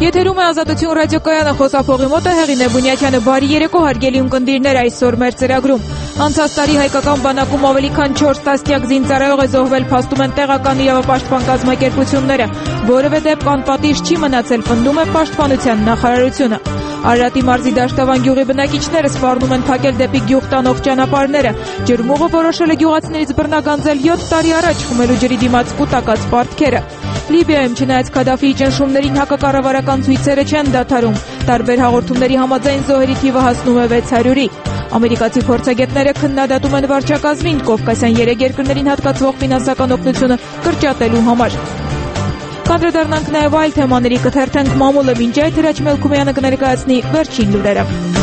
Եթերում է Ազատություն ռադիոկայանը, խոսափողի մոտ է Հեղինե Բունյակյանը։ Բարի երեկո, հարգելի ունկնդիրներ, այսօր մեր ծրագրում։ Անցած տարի հայկական բանակում ավելի քան 4 տասնյակ զինծառայող է զոհվել, փաստում են տեղական իրավապաշտպան կազմակերպությունները։ Որևէ դեպք անպատիժ չի մնացել, պնդում է Պաշտպանության նախարարությունը։ Արարատի մարզի Դաշտավան գյուղի բնակիչները սպառնում են փակել դեպի գյուղ տանող ճանապարհները։ Ջրմուղը որոշել է գյուղացիներից բռնագանձել 7 տարի առաջ խմելու ջրի դիմաց կուտակած պարտքերը։ Լիբիայում չնայած Քադաֆիի ճնշումներին հակակառավարական ցույցերը չեն դադարում։ Տարբեր հաղորդումների համաձայն զոհերի թիվը հասնում է 600-ի։ Ամերիկացի փորձագետները քննադատում են վարչակազմին Կովկասյան 3 երկրներին հատկացվող ֆինանսական օգնությունը կրճատելու համար։ Կանդրադառնանք նաև այլ թեմաների, կթերթենք մամուլը, մինչ այդ Հրաչ Մելքումյանը կներկայացնի վերջին լուրերը։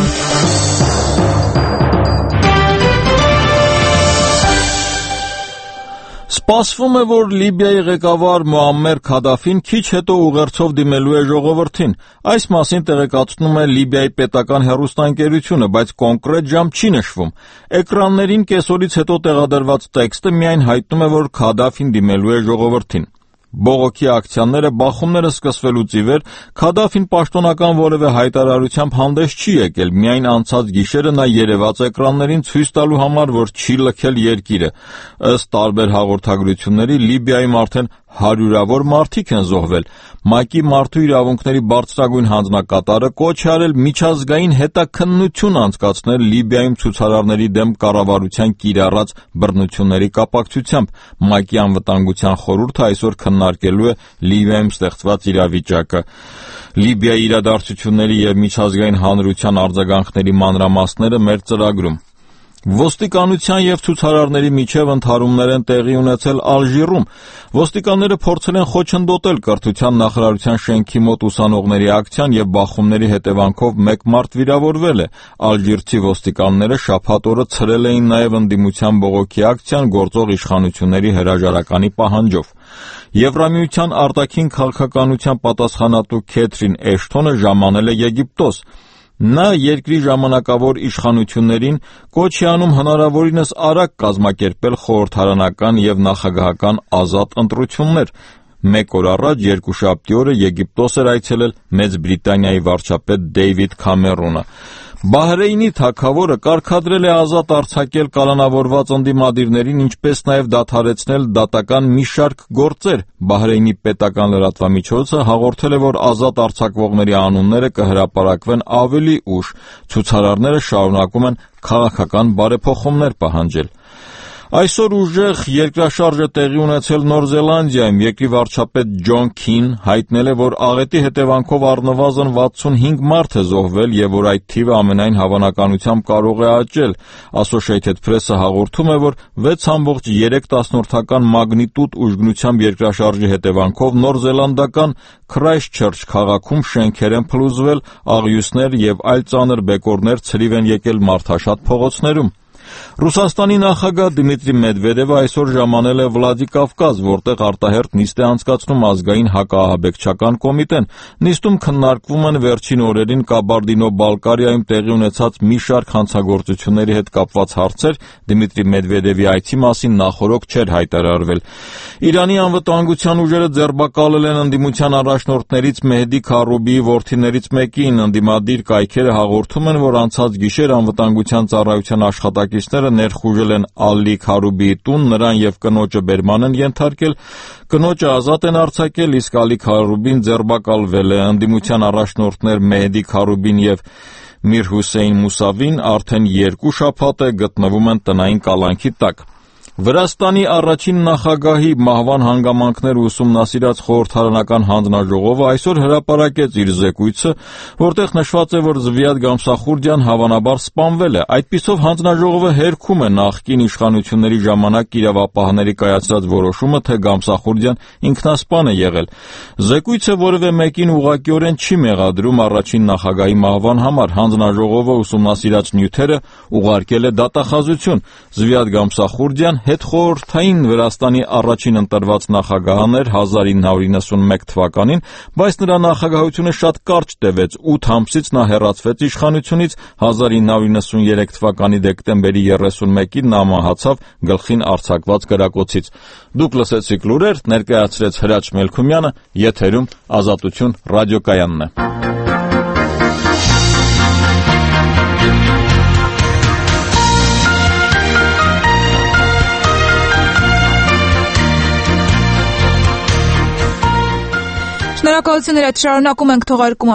Սպասվում է, որ Լիբիայի ղեկավար Մուամմեր Քադաֆին քիչ հետո ուղերձով դիմելու է ժողովրդին։ Այս մասին տեղեկացնում է Լիբիայի պետական հեռուստաընկերությունը, բայց կոնկրետ ժամ չի նշվում։ Էկրաններին կեսօրից հետո տեղադրված տեքստը միայն հայտնում է, որ Քադաֆին դիմելու է ժողովրդին։ Բողոքի ակցիաները, բախումները սկսվելուց ի վեր Քադաֆին պաշտոնական որևէ հայտարարությամբ հանդես չի եկել, միայն անցած գիշերը նա երևաց էկրաններին ցույց տալու համար, որ չի լքել երկիրը։ Ըստ տարբեր հաղորդագրությունների Լիբիայում արդեն հարյուրավոր մարդիկ են զոհվել։ ՄԱԿ-ի մարդու իրավունքների բարձրագույն հանձնակատարը կոչ է արել միջազգային հետաքննություն անցկացնել Լիբիայում ցուցարարների դեմ կառավարության կիրառած բռնությունների կապակցությամբ։ ՄԱԿ-ի անվտանգության խորհուրդը այսօր քննարկելու է Լիբիայում ստեղծված իրավիճակը։ Լիբիայի իրադարձությունների եւ միջազգային հանրության արձագանքների մանրամասները մեր ծրագրում։ Ոստիկանության եւ ցուցարարների միջև ընդհարումներ են տեղի ունեցել Ալժիրում։ Ոստիկանները փորձել են խոչընդոտել կրթության նախարարության շենքի մոտ ուսանողների ակցիան եւ բախումների հետևանքով 1 մարդ վիրավորվել է։ Ալժիրցի ոստիկանները շաբաթ օրը ցրել էին նաեւ ընդդիմության բողոքի ակցիան գործող իշխանությունների հրաժարականի պահանջով։ Եվրամիության արտաքին քաղաքականության պատասխանատու Քեթրին Էշթոնը ժամանել է Եգիպտոս։ Նա երկրի ժամանակավոր իշխանություններին կոչ է անում հնարավորինս արագ կազմակերպել խորհրդարանական եւ նախագահական ազատ ընտրություններ։ 1 օր առաջ երկուշաբթի օրը Եգիպտոս էր այցելել Մեծ Բրիտանիայի վարչապետ Դեյվիդ Քամերոնը։ Բահրեյնի թագավորը կարգադրել է ազատ արձակել կալանավորված ընդդիմադիրներին, ինչպես նաև դադարեցնել դատական մի շարք գործեր։ Բահրեյնի պետական լրատվամիջոցը հաղորդել է, որ ազատ արձակվողների անունները կհրապարակվեն ավելի ուշ։ Ցուցարարները շարունակում են քաղաքական բարեփոխումներ պահանջել։ Այսօր ուժեղ երկրաշարժ է տեղի ունեցել Նոր Զելանդիայում։ Երկրի վարչապետ Ջոն Քին հայտնել է, որ աղետի հետևանքով առնվազն 65 մարդ է զոհվել եւ որ այդ թիվը ամենայն հավանականությամբ կարող է աճել։ Associated Press-ը հաղորդում է, որ 6.3 մագնիտուդ ուժգնությամբ երկրաշարժի հետևանքով Նոր Զելանդական Քրայսթչերչ քաղաքում շենքեր են փլուզվել, աղյուսներ եւ այլ ծանր բեկորներ ցրիվ են եկել մարդաշատ փողոցներում։ Ռուսաստանի նախագահ Դմիտրի Մեդվեդևը այսօր ժամանել է Վլադիկավկազ, որտեղ արտահերթ նիստ է անցկացնում ազգային հակաահաբեկչական կոմիտեն։ Նիստում քննարկվում են վերջին օրերին Կաբարդինո-Բալկարիայում տեղի ունեցած մի շարք հանցագործությունների հետ կապված հարցեր։ Դմիտրի Մեդվեդևի այցի մասին նախօրոք չէր հայտարարվել։ Իրանի անվտանգության ուժերը ձերբակալել են ընդդիմության առաջնորդներից Մեհդի Քարուբիի որդիներից մեկին։ Ընդդիմադիր կայքերը հաղորդում են, որ անցած գիշեր անվտանգության ծառայության աշխատակիցները ներխուժել են Ալի Քարուբիի տուն, նրան եւ կնոջը բերման են ենթարկել, կնոջը ազատ են արձակել, իսկ Ալի Քարուբին ձերբակալվել է։ Ընդդիմության առաջնորդներ Մեհդի Քարուբին եւ Միր Հուսեյն Մուսավին արդեն 2 շաբաթ է գտնվում են տնային կալանքի տակ։ Վրաստանի առաջին նախագահի մահվան հանգամանքները ուսումնասիրած խորհրդարանական հանձնաժողովը այսօր հրապարակեց իր զեկույցը, որտեղ նշված է, որ Զվիադ Գամսախուրդյան հավանաբար սպանվել է։ Այդպիսով հանձնաժողովը հերքում է նախկին իշխանությունների ժամանակ իրավապահների կայացրած որոշումը, թե Գամսախուրդյան ինքնասպան է եղել։ Զեկույցը որևէ մեկին ուղղակիորեն չի մեղադրում առաջին նախագահի մահվան համար։ Հանձնաժողովը ուսումնասիրած նյութերը ուղարկել է դատախազություն։ Զվիադ Գամսախուրդյան հետխորհրդային Վրաստանի առաջին ընտրված նախագահն էր 1991 թվականին, բայց նրա նախագահությունը շատ կարճ տևեց, 8 ամսից նա հեռացվեց իշխանությունից, 1993 թվականի դեկտեմբերի 31-ին նա մահացավ գլխին արձակված կրակոցից։ Դուք լսեցիք լուրեր, ներկայացրեց Հրաչ Մելքումյանը, եթերում Ազատություն ռադիոկայանն է։ Շնորհակալություն Հրաչ, շարունակում ենք թողարկումը։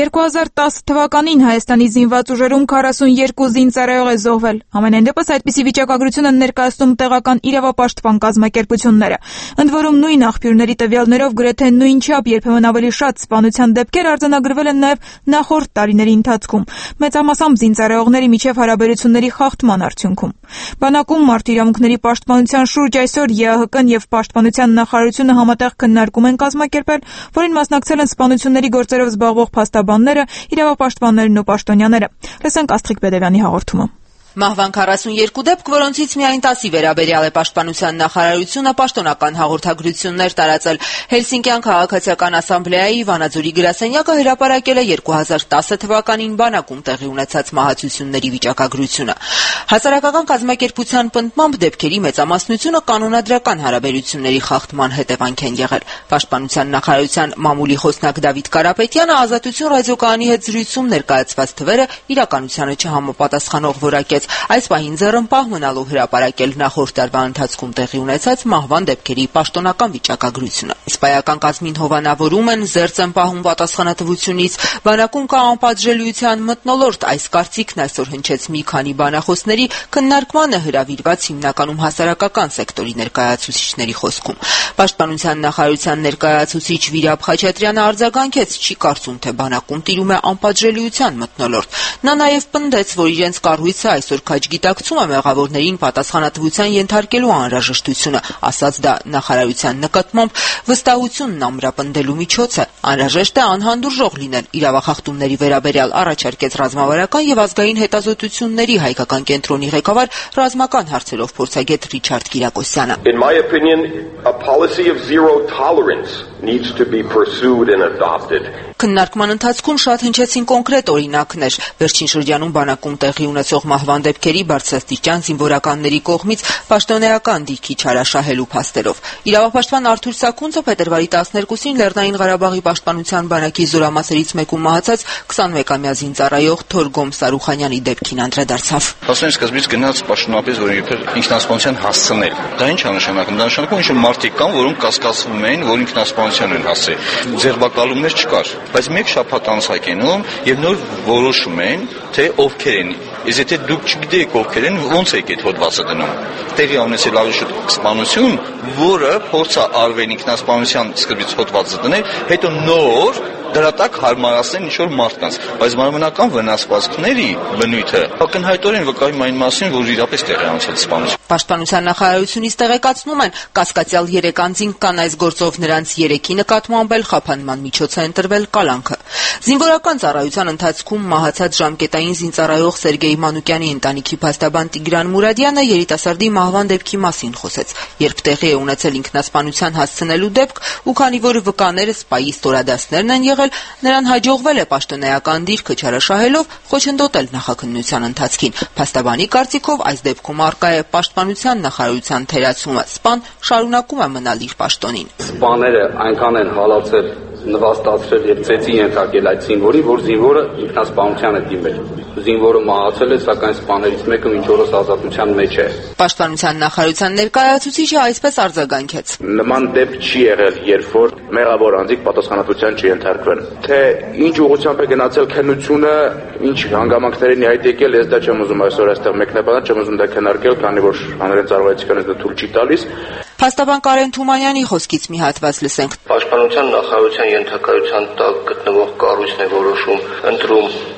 2010 թվականին Հայաստանի զինված ուժերում 42 զինծառայող է զոհվել։ Ամենայն դեպս այդպիսի վիճակագրություն են ներկայացնում տեղական իրավապաշտպան կազմակերպությունները։ Ընդ որում նույն աղբյուրների տվյալներով գրեթե նույնչափ երբեմն ավելի շատ սպանության դեպքեր արձանագրվել են նաև նախորդ տարիների ընթացքում, մեծամասամբ զինծառայողների միջև հարաբերությունների խախտման արդյունքում։ Բանակում Մարդ իրավունքների պաշտպանության շուրջ այսօր ԵԱՀԿ-ն եւ Պաշտպանության նախարարությունը համատեղ քննարկում են կազմակերպել, որին մասնակցել են սպանությունների գործերով զբաղվող փաստաբանները, իրավապաշտպաններն ու պաշտոնյաները։ Լսենք Աստղիկ Բեդևյանի հաղորդումը։ Մահվան 42 դեպք, որոնցից միայն 10-ի վերաբերյալ է Պաշտպանության նախարարությունը պաշտոնական հաղորդագրություններ տարածել։ Հելսինկյան քաղաքացիական ասամբլեայի Վանաձորի գրասենյակը հրապարակել է 2010 թվականին բանակում տեղի ունեցած մահացությունների վիճակագրությունը։ Հասարակական կազմակերպության պնդմամբ դեպքերի մեծամասնությունը կանոնադրական հարաբերությունների խախտման հետևանք են եղել։ Պաշտպանության նախարարության մամուլի խոսնակ Դավիթ Կարապետյանը Ազատություն ռադիոկայանի հետ զրույցում ներկայացված թվերը իրականությանը չհամապատասխանող որակեց։ Այս պահին ձեռնպահ մնալու հրապարակել նախորդ տարվա ընթացքում տեղի ունեցած մահվան դեպքերի պաշտոնական վիճակագրությունը։ Իսպայական կազմին հովանավորում են, զերծ են պահում պատասխանատվությունից, բանակում կա անպատժելիության մթնոլորտ, այս կարծիքն այսօր հնչեց մի քանի բանախոսների քննարկմանը հրավիրված հիմնականում հասարակական սեկտորի ներկայացուցիչների խոսքում։ Պաշտպանության նախարարության ներկայացուցիչ Վիրապ Խաչատրյանը արձագանքեց, չի կարծում, թե բանակում տիրում է անպատժելիության մթնոլորտ։ Նա նաև պնդեց, որ իրենց կառույցը այսօր քաջ գիտակցում է մեղավորներին պատասխանատվության ենթարկելու անհրաժեշտությունը, ասաց դա նախարարության նկատմամբ վստահությունն ամրապնդելու միջոց է։ Անհրաժեշտ է անհանդուրժող լինել իրավախախտումների վերաբերյալ, առաջարկեց ռազմավարական եւ ազգային հետազոտությունների հայկական կենտրոնի ղեկավար ռազմական հարցերով փորձագետ Ռիչարդ Կիրակոսյանը։ In my opinion, a policy of zero tolerance needs to be pursued and adopted. Քննարկման ընթացքում շատ հնչեցին կոնկրետ օրինակներ։ Վերջին շրջանում բանակում տեղի ունեցող մահվան դեպքերի բարձրաստիճան զինվորականների կողմից պաշտոնեական դիրքի չարաշահելու փաստերով։ Իրավապաշտպան Արթուր Սաքունցը փետրվարի 12-ին Լեռնային Ղարաբաղի պաշտպանության բանակի զորամասերից մեկում մահացած 21-ամյա զինծառայող Թորգոմ Սարուխանյանի դեպքին անդրադարձավ։ Ասեն սկզբից գնաց պաշտոնապես, որ իբր ինքնասպանության հասցնել։ Դա ինչ է նշանակում։ Դա նշանակում է, որ մարդիկ կան, որոնք կասկածվում են, որ ինքնասպանության են հասել։ Ձերբակալումներ չկար, բայց մեկ շաբաթ անց եկնում եւ նոր որոշում են, թե ովքեր են։ Իսկ եթե դուք չգիտեք ովքեր են, ո՞նց եք այդ հոդվածը դնում։ Տեղի ունեցել ավելի շուտ սպանություն, որը փորձ է արվել ինքնասպանության սկզբից հոդվածը դնել, հետո նոր դրա տակ հարմարացնել ինչ-որ մարդկանց, բայց մարմնական վնասվածքների բնույթը ակնհայտորեն վկայում այն մասին, որ իրապես տեղի ունեցել սպանություն։ Պաշտպանության նախարարությունից տեղեկացնում են, կասկածյալ 3 անձինք կան այս գործով, նրանց 3-ի նկատմամբ էլ խափանման միջոց է ընտրվել կալանքը։ Զինվորական ծառայության ընթացքում մահացած ժամկետային զինծառայող Սերգեյ Մանուկյանի ընտանիքի փաստաբան Տիգրան Մուրադյանը երիտասարդի մահվան դեպքի մասին խոսեց։ Երբ տեղի է ունեցել ինքնասպանության հասցնելու դեպք, ու քանի որ վկաները սպայի ստորադասներն են եղել, նրան հաջողվել է պաշտոնեական դիրքը չարաշահելով խոչընդոտել նախաքննության ընթացքին։ Փաստաբանի կարծիքով այս դեպքում առկա է պաշտպանության նախարարության թերացումը։ Սպան շարունակում է մնալ իր պաշտոնին։ Սպաները այնքան են հալածել, նվաստացրել եւ ծեծի ենթարկել այդ զինվորին, որ զինվորը ինքնասպանության է դիմել։ Զինվորը մահացել է, սակայն սպաներից մեկը մինչ օրս ազատության մեջ է։ Պաշտպանության նախարարության ներկայացուցիչը այսպես արձագանքեց. Նման դեպք չի եղել, երբ որ մեղավոր անձիկ պատասխանատվության չենթարկվեն։ Թե ինչ ուղղությամբ է գնացել քննությունը, ինչ հանգամանքներին է այդ եկել, ես դա չեմ ուզում այսօր այստեղ մեկնաբանել, չեմ ուզում դա քննարկել, քանի որ հանրային ծառայությունից դա թույլ չի տալիս։ Փաստաբան Կարեն Թումանյանի խոսքից մի հատված լսենք։ Պաշտպանության նախարարության ենթակայության տակ գտնվող կառույցն է որոշում ընտրում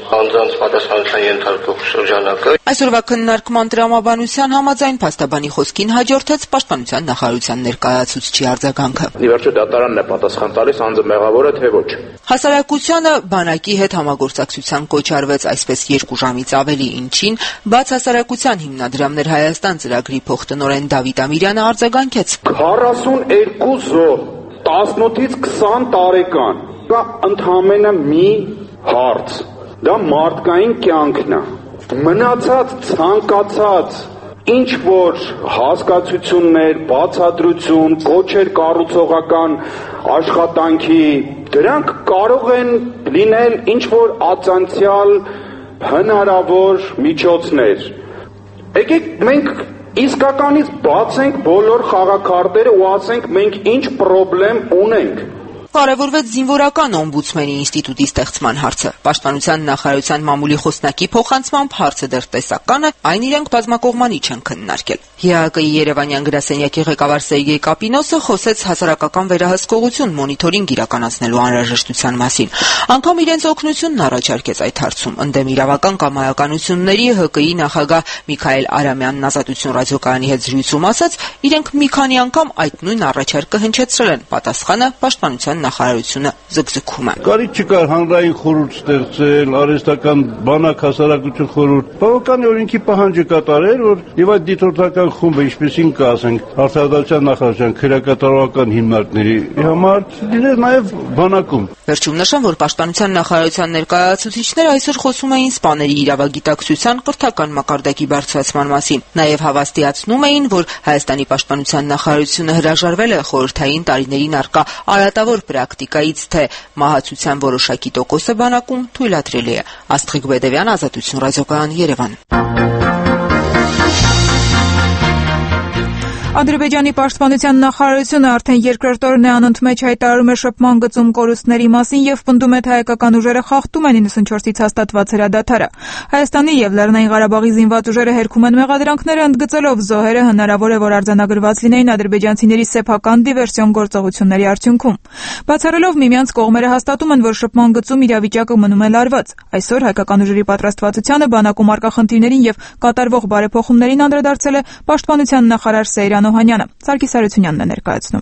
անձանց պատասխանատվության ենթարկող շրջանակը։ Այսօրվա քննարկման տրամաբանության համաձայն փաստաբանի խոսքին հաջորդեց պաշտպանության նախարարության ներկայացուցչի արձագանքը։ Ի վերջո դատարանն է պատասխան տալիս անձը մեղավոր է թե ոչ։ Հասարակությանը բանակի հետ համագործակցության կոչ արվեց այսպես 2 ժամից ավելի, ինչին բաց հասարակության հիմնադրամներ Հայաստան ծրագրի փոխտնօրեն Դավիթ Ամիրյանը արձագանքեց։ 42 զոհ 18-ից 20 տարեկան կա ընդհանրապես մի հարց, դա մարդկային կյանքն է։ Մնացած ցանկացած ինչ որ հասկացություններ, բացատրություն, կոչեր կառուցողական աշխատանքի, դրանք կարող են լինել ինչ որ ածանցյալ հնարավոր միջոցներ։ Եկեք մենք իսկականից բացենք բոլոր խաղաքարտերը ու ասենք մենք ինչ խնդրեմ ունենք։ Կարևորվեց զինվորական օմբուդսմենի ինստիտուտի ստեղծման հարցը։ Պաշտպանության նախարարության մամուլի խոսնակի փոխանցմամբ հարցը դեռ տեսական է, այն իրենք բազմակողմանի չեն քննարկել։ ՀԱԿ-ի Երևանյան գրասենյակի ղեկավար Սերգեյ Կապինոսը խոսեց հասարակական վերահսկողություն մոնիթորինգ իրականացնելու անհրաժեշտության մասին։ Անգամ իրենց օգնությունն առաջարկեց այդ հարցում։ Ընդդեմ իրավական կամայականությունների ՀԿ-ի նախագահ Միքայել Արամյանն Ազատություն ռադիոկայանի հետ զրույցում ասաց, իրենք մի քանի անգամ այդ նույն առաջարկը հնչեցրել են։ Պատասխանը պաշտպանության նախարարությունը զգզգում է։ Կարիք չկար հանրային խորհուրդ ստեղծել, արհեստական բանակ հասարակություն խորհուրդ։ Բավականին օրենքի պահանջը կատարել, որ եւ այդ դիտորդական խումբը, ինչպեսին կա, ասենք, Արտադրության նախարարության քրեակատարողական հիմնարկների համար լինել նաեւ բանակում։ Վերջում նշեմ, որ պաշտպանության նախարարության ներկայացուցիչները այսօր խոսում էին սպաների իրավագիտակցության կրթական մակարդակի բարձրացման մասին։ Նաեւ հավաստիացնում էին, որ Հայաստանի պաշտպանության նախարարությունը հրաժարվել է խորհրդային տարիներին առկա արատավոր պրակտիկայից, թե մահացության որոշակի տոկոսը բանակում թույլատրելի է։ Աստղիկ Բեդևյան, Ազատություն ռադիոկայան, Երևան։ Ադրբեջանի պաշտպանության նախարարությունը արդեն երկրորդ օրն է անընդմեջ հայտարարում է շփման գծում կորուստների մասին եւ պնդում է, թե հայկական ուժերը խախտում են 94-ից հաստատված հրադադարը։ Հայաստանի եւ Լեռնային Ղարաբաղի զինված ուժերը հերքում են մեղադրանքները, ընդգծելով զոհերը հնարավոր է, որ արձանագրված լինեին ադրբեջանցիների սեփական դիվերսիոն գործողությունների արդյունքում։ Բացառելով միմյանց կողմերը հաստատում են, որ շփման գծում իրավիճակը մնում է լարված։ Այսօր հայկական ուժերի պատրաստվածությանը բանակում առկա խնդիրներին եւ կատարվող բարեփոխումներին անդրադարձել է պաշտպանության նախարար Սեյրան Օհանյանը։ Սարգիս Արությունյանն է ներկայացնում։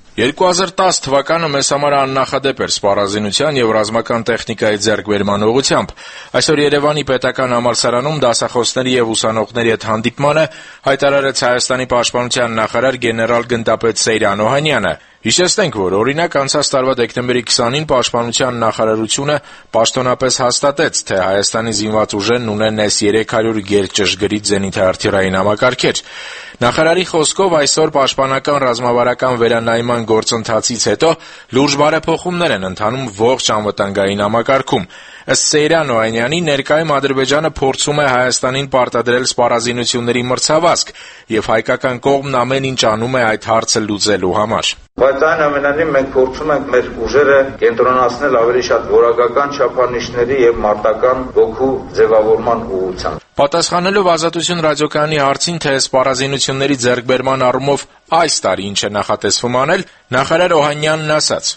2010 թվականը մեզ համար աննախադեպ էր սպառազինության եւ ռազմական տեխնիկայի ձեռքբերման ուղղությամբ։ Այսօր Երևանի պետական համալսարանում դասախոսների եւ ուսանողների հետ հանդիպմանը հայտարարեց Հայաստանի պաշտպանության նախարար գեներալ գնդապետ Սեյրան Օհանյանը։ Հիշեցնենք, որ օրինակ անցած տարվա դեկտեմբերի 20-ին Պաշտպանության նախարարությունը պաշտոնապես հաստատեց, թե Հայաստանի զինված ուժերն ունեն S-300 գերճշգրիտ զենիթաարթիլերային համակարգեր։ Նախարարի խոսքով այսօր պաշտպանական ռազմավարական վերանայման գործընթացից հետո լուրջ բարեփոխումներ են ընթանում ողջ անվտանգային համակարգում։ Ըստ Սեյրան Օհանյանի, ներկայում Ադրբեջանը փորձում է Հայաստանին պարտադրել սպառազինությունների մրցավազք եւ հայկական կողմն ամեն ինչ անում է այդ հարցը լուծելու համար։ Բայց այնուամենայնիվ մենք փորձում ենք մեր ուժերը կենտրոնացնել ավելի շատ որակական չափանիշների եւ մարտական ոգու ձևավորման ուղղությամբ։ Պատասխանելով Ազատություն ռադիոկայանի հարցին, թե սպառազինությունների ձեռքբերման առումով այս տարի ինչ է նախատեսվում անել, նախարար Օհանյանն ասաց.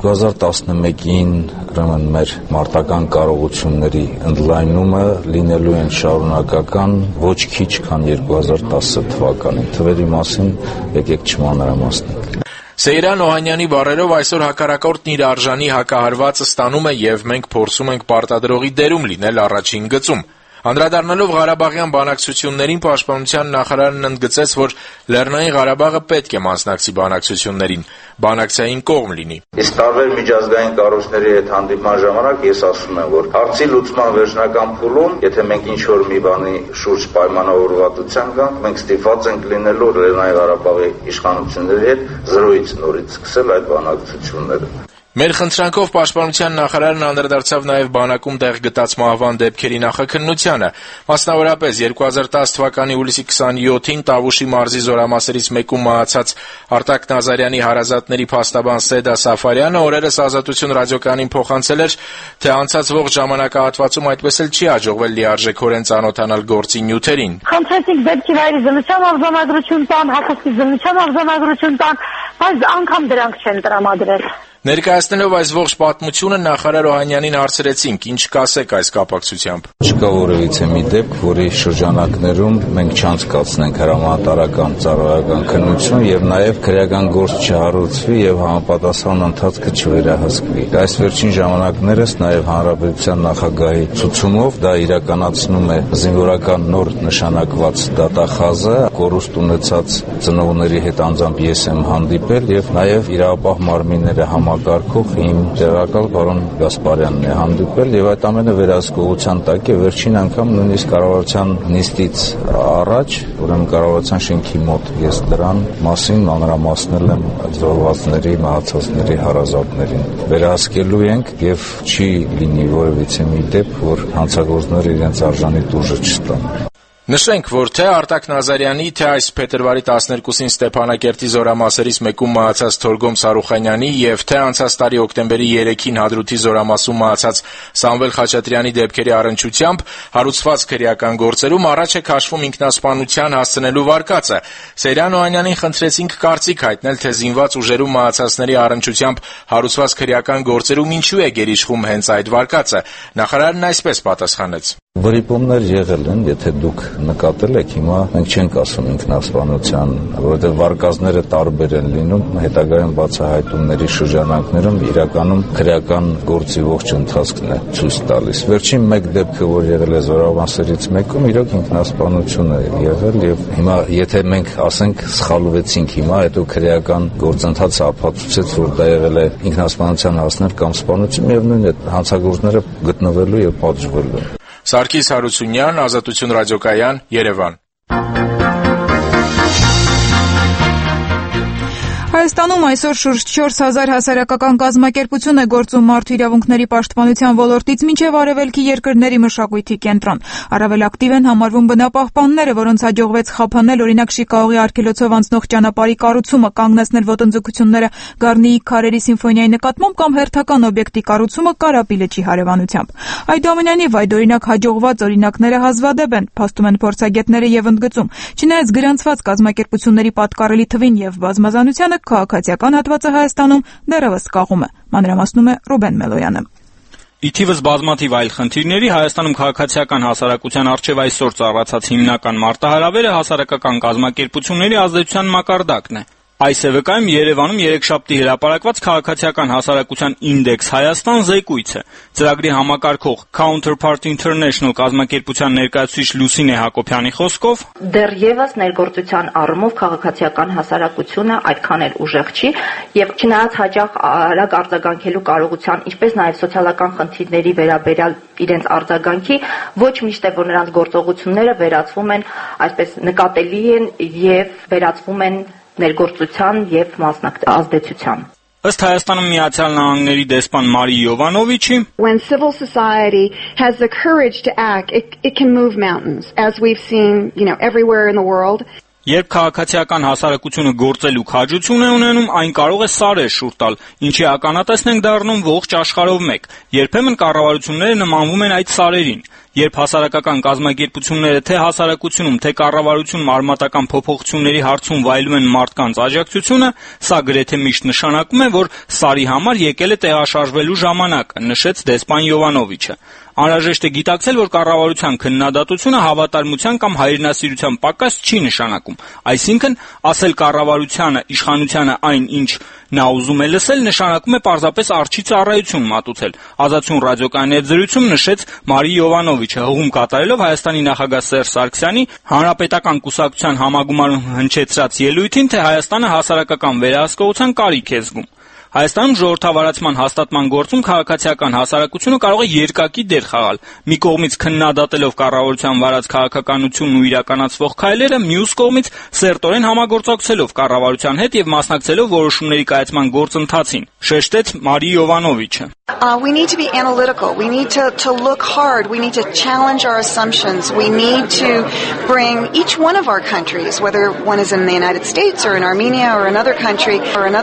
2011-ին ուրեմն մեր մարտական կարողությունների ընդլայնումը լինելու են շարունակական ոչ քիչ քան 2010 թվականին։ Թվերի մասին եկեք չմանրամասնենք։ Սեյրան Օհանյանի բառերով այսօր հակառակորդն իր արժանի հակահարվածը ստանում է եւ մենք փորձում ենք պարտադրողի դերում լինել առաջին գծում։ Անդրադառնալով Ղարաբաղյան բանակցություններին, պաշտպանության նախարարն ընդգծեց, որ Լեռնային Ղարաբաղը պետք է մասնակցի բանակցություններին, բանակցային կողմ լինի։ Իսկ տարբեր միջազգային կառույցների հետ հանդիպման ժամանակ ես ասում եմ, որ հարցի լուծման վերջնական փուլում, եթե մենք ինչ-որ մի բանի շուրջ պայմանավորվածության գանք, մենք ստիպված ենք լինելու Լեռնային Ղարաբաղի իշխանությունների հետ զրոյից նորից սկսել այդ բանակցությունները։ Մեր խնդրանքով պաշտպանության նախարարն անդրադարձավ նաև բանակում տեղ գտած մահվան դեպքերի նախաքննությանը։ Մասնավորապես 2010 թվականի հուլիսի 27-ին Տավուշի մարզի զորամասերից մեկում մահացած Արտակ Նազարյանի հարազատների փաստաբան Սեդա Սաֆարյանը օրերս Ազատություն ռադիոկայանին փոխանցել էր, թե անցած ողջ ժամանակահատվածում այդպես էլ չի հաջողվել լիարժեքորեն ծանոթանալ գործի նյութերին։ Խնդրեցինք դեպքի վայրի զննության արձանագրություն տան, հակոստի զննության արձանագրություն տան, բայց անգամ դրանք չեն տրամադրել։ Ներկայացնելով այս ողջ պատմությունը նախարար Օհանյանին հարցրեցինք, ինչ կասեք այս կապակցությամբ։ Չկա որևիցե մի դեպք, որի շրջանակներում մենք չանցկացնենք հրամանատարական ծառայական քննություն եւ նաեւ քրեական գործ չհարուցվի եւ համապատասխան ընթացքը չվերահսկվի։ Այս վերջին ժամանակներս նաեւ հանրապետության նախագահի ցուցումով դա իրականացնում է զինվորական նոր նշանակված դատախազը, կորուստ ունեցած ծնողների հետ անձամբ ես եմ հանդիպել եւ նաեւ իրավապահ մարմինները համակարգող իմ տեղակալ պարոն Գասպարյանն է հանդիպել եւ այդ ամենը վերահսկողության տակ է վերջին անգամ նույնիսկ կառավարության նիստից առաջ, ուրեմն կառավարության շենքի մոտ ես դրան մասին մանրամասնել եմ զոհվածների, մահացածների հարազատներին։ Վերահսկելու ենք եւ չի լինի որևիցե մի դեպք, որ հանցագործները իրենց արժանի տուժը չստան։ Նշենք, որ թե Արտակ Նազարյանի, թե այս փետրվարի 12-ին Ստեփանակերտի զորամասերից մեկում մահացած Թորգոմ Սարուխանյանի եւ թե անցած տարի օկտեմբերի 3-ին Հադրութի զորամասում մահացած Սամվել Խաչատրյանի դեպքերի առնչությամբ հարուցված քրեական գործերում առաջ է քաշվում ինքնասպանության հասցնելու վարկածը։ Սեյրան Օհանյանին խնդրեցինք կարծիք հայտնել, թե զինված ուժերում մահացածների առնչությամբ հարուցված քրեական գործերում ինչու է գերիշխում հենց այդ վարկածը։ Նախարարն այսպես պատասխանեց. Վրիպումներ եղել են, եթե դուք նկատել եք, հիմա մենք չենք ասում ինքնասպանության, որովհետև վարկածները տարբեր են լինում, հետագայում բացահայտումների շրջանակներում իրականում քրեական գործի ողջ ընթացքն է ցույց տալիս։ Վերջին մեկ դեպքը, որ եղել է զորամասերից մեկում, իրոք ինքնասպանություն է եղել եւ հիմա եթե մենք ասենք սխալվեցինք հիմա, հետո քրեական գործընթացը ապացուցեց, որ դա եղել է ինքնասպանության հասնել կամ սպանություն, միևնույն է հանցագործները գտնվելու եւ պատժվելու։ Սարգիս Հարությունյան, Ազատություն ռադիոկայան, Երևան։ Հայաստանում այսօր շուրջ 4000 հասարակական կազմակերպություն է գործում մարդու իրավունքների պաշտպանության ոլորտից մինչև արևելքի երկրների մշակույթի կենտրոն։ Առավել ակտիվ են համարվում բնապահպանները, որոնց հաջողվեց խափանել օրինակ Շիկաղոյի արգելոցով անցնող ճանապարհի կառուցումը, կանգնեցնել ոտնձգությունները Գառնիի քարերի սիմֆոնիայի նկատմամբ կամ հերթական օբյեկտի կառուցումը Կարապի լճի հարևանությամբ։ Այդուամենայնիվ այդ օրինակ հաջողված օրինակները հազվադեպ են, փաստում են փորձագետները եւ ընդգծում։ Չնայած գրանցված կազմակերպությունների պատկառելի թվին եւ բազմազանությանը քաղաքացիական հատվածը Հայաստանում դեռևս կաղում է։ Մանրամասնում է Ռուբեն Մելոյանը։ Ի թիվս բազմաթիվ այլ խնդիրների Հայաստանում քաղաքացիական հասարակության առջև այսօր ծառացած հիմնական մարտահրավերը հասարակական կազմակերպությունների ազդեցության մակարդակն է։ Այս է վկայում Երևանում երեքշաբթի հրապարակված քաղաքացիական հասարակության ինդեքս Հայաստան զեկույցը։ Ծրագրի համակարգող Counterpart International կազմակերպության ներկայացուցիչ Լուսինե Հակոբյանի խոսքով դեռևս ներգործության առումով քաղաքացիական հասարակությունը այդքան էլ ուժեղ չի եւ չնայած հաճախ արագ արձագանքելու կարողության, ինչպես նաեւ սոցիալական խնդիրների վերաբերյալ իրենց արձագանքի, ոչ միշտ է որ նրանց գործողությունները վերածվում են այսպես նկատելի են եւ վերածվում են ներգործության եւ ազդեցության։ Ըստ Հայաստանում Միացյալ Նահանգների դեսպան Մարի Յովանովիչի, when civil society has the courage to act, it can move mountains, as we've seen, everywhere in the world. Երբ քաղաքացիական հասարակությունը գործելու քաջություն է ունենում, այն կարող է սարեր շուռ տալ, ինչի ականատեսն ենք դառնում ողջ աշխարհով մեկ։ Երբեմն կառավարությունները նմանվում են այդ սարերին։ Երբ հասարակական կազմակերպությունները թե հասարակությունում, թե կառավարությունում արմատական փոփոխությունների հարցում վայելում են մարդկանց աջակցությունը, սա գրեթե միշտ նշանակում է, որ սարի համար եկել է տեղաշարժվելու ժամանակը, նշեց դեսպան Յովանովիչը։ Անհրաժեշտ է գիտակցել, որ կառավարության քննադատությունը հավատարմության կամ հայրենասիրության պակաս չի նշանակում։ Այսինքն, ասել կառավարությանը, իշխանությանը այն, ինչ նա ուզում է լսել, նշանակում է պարզապես արջի ծառայություն մատուցել։ Ազատություն ռադիոկայանի հետ զրույցում նշեց Մարի Յովանովիչը, հղում կատարելով Հայաստանի նախագահ Սերժ Սարգսյանի հանրապետական կուսակցության համագումարում հնչեցրած ելույթին, թե Հայաստանը հասարակական վերահսկողության կարիք է զգում։ Հայաստանում ժողովրդավարացման հաստատման գործում քաղաքացիական հասարակությունը կարող է երկակի դեր խաղալ։ Մի կողմից քննադատելով կառավարության վարած քաղաքականությունն ու իրականացվող քայլերը, մյուս կողմից սերտորեն համագործակցելով կառավարության հետ եւ մասնակցելով որոշումների կայացման գործընթացին, շեշտեց Մարի Յովանովիչը։ We need to be analytical. We need to look hard. We need to challenge our assumptions. We need to bring each one of our countries, whether one is in the United States or in Armenia or another country,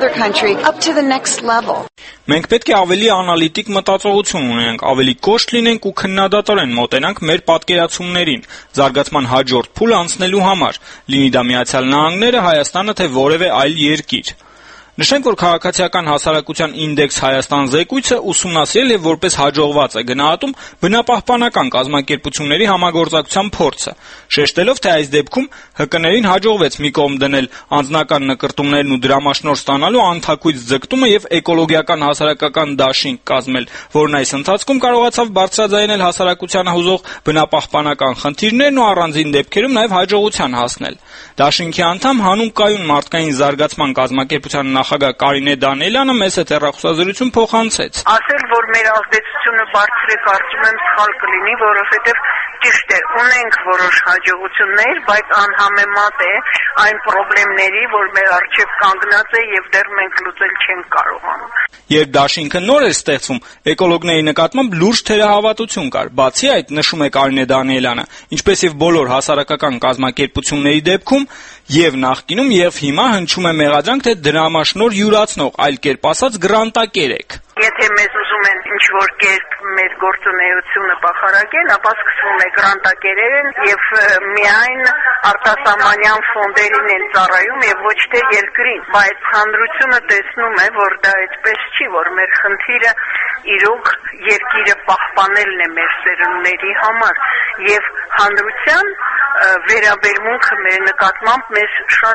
up to the next level. Մենք պետք է ավելի անալիտիկ մտածողություն ունենանք, ավելի կոշտ լինենք ու քննադատորեն մոտենանք մեր պատկերացումներին, զարգացման հաջորդ փուլ անցնելու համար, լինի դա Միացյալ Նահանգները, Հայաստանը թե որևէ այլ երկիր։ Նշենք, որ քաղաքացիական հասարակության ինդեքս Հայաստան զեկույցը ուսումնասիրել եւ որպես հաջողված է գնահատում բնապահպանական կազմակերպությունների համագործակցության փորձը, շեշտելով, թե այս դեպքում ՀԿ-ներին հաջողվեց մի կողմ դնել անձնական նկրտումներն ու դրամաշնորհ ստանալու անթաքույց ձգտումը եւ էկոլոգիական հասարակական դաշինք կազմել, որն այս ընթացքում կարողացավ բարձրաձայնել հասարակությանը հուզող բնապահպանական խնդիրներն ու առանձին դեպքերում նաեւ հաջողության հասնել։ Դաշինքի անդամ հանուն կայուն մարդկային զարգացման կազմակերպության նախագահ Կարինե Դանիելյանը մեծ հեռախոսազրույցում փոխանցեց. Ասել, որ մեր ազդեցությունը բարձր է, կարծում եմ սխալ կլինի, որովհետև ճիշտ է, ունենք որոշ հաջողություններ, բայց անհամեմատ է այն խնդիրների, որ մեր առջև կանգնած է եւ դեռ մենք լուծել չենք կարողանում։ Երբ դաշինքը նոր էր ստեղծվում, էկոլոգների նկատմամբ լուրջ թերահավատություն կար։ Բացի այդ, նշում է Կարինե Դանիելյանը, ինչպես եւ բոլոր հասարակական կազմակերպությունների դեպքում, եւ նախկինում եւ հիմա հնչում է մեղադրանք, թե դրամաշնորհ յուրացնող, այլ կերպ ասած գրանտակեր եք։ Եթե մեզ ուզում են ինչ-որ կերպ մեր գործունեությունը բախարակել, ապա սկսվում է գրանտակերեն եւ միայն արտասահմանյան ֆոնդերին են ծառայում եւ ոչ թե երկրին, բայց հանրությունը տեսնում է, որ դա այդպես չի, որ մեր խնդիրը իրոք երկիրը պահպանելն է մեր սերունդների համար եւ հանրության վերաբերմունքը մեր նկատմամբ մեզ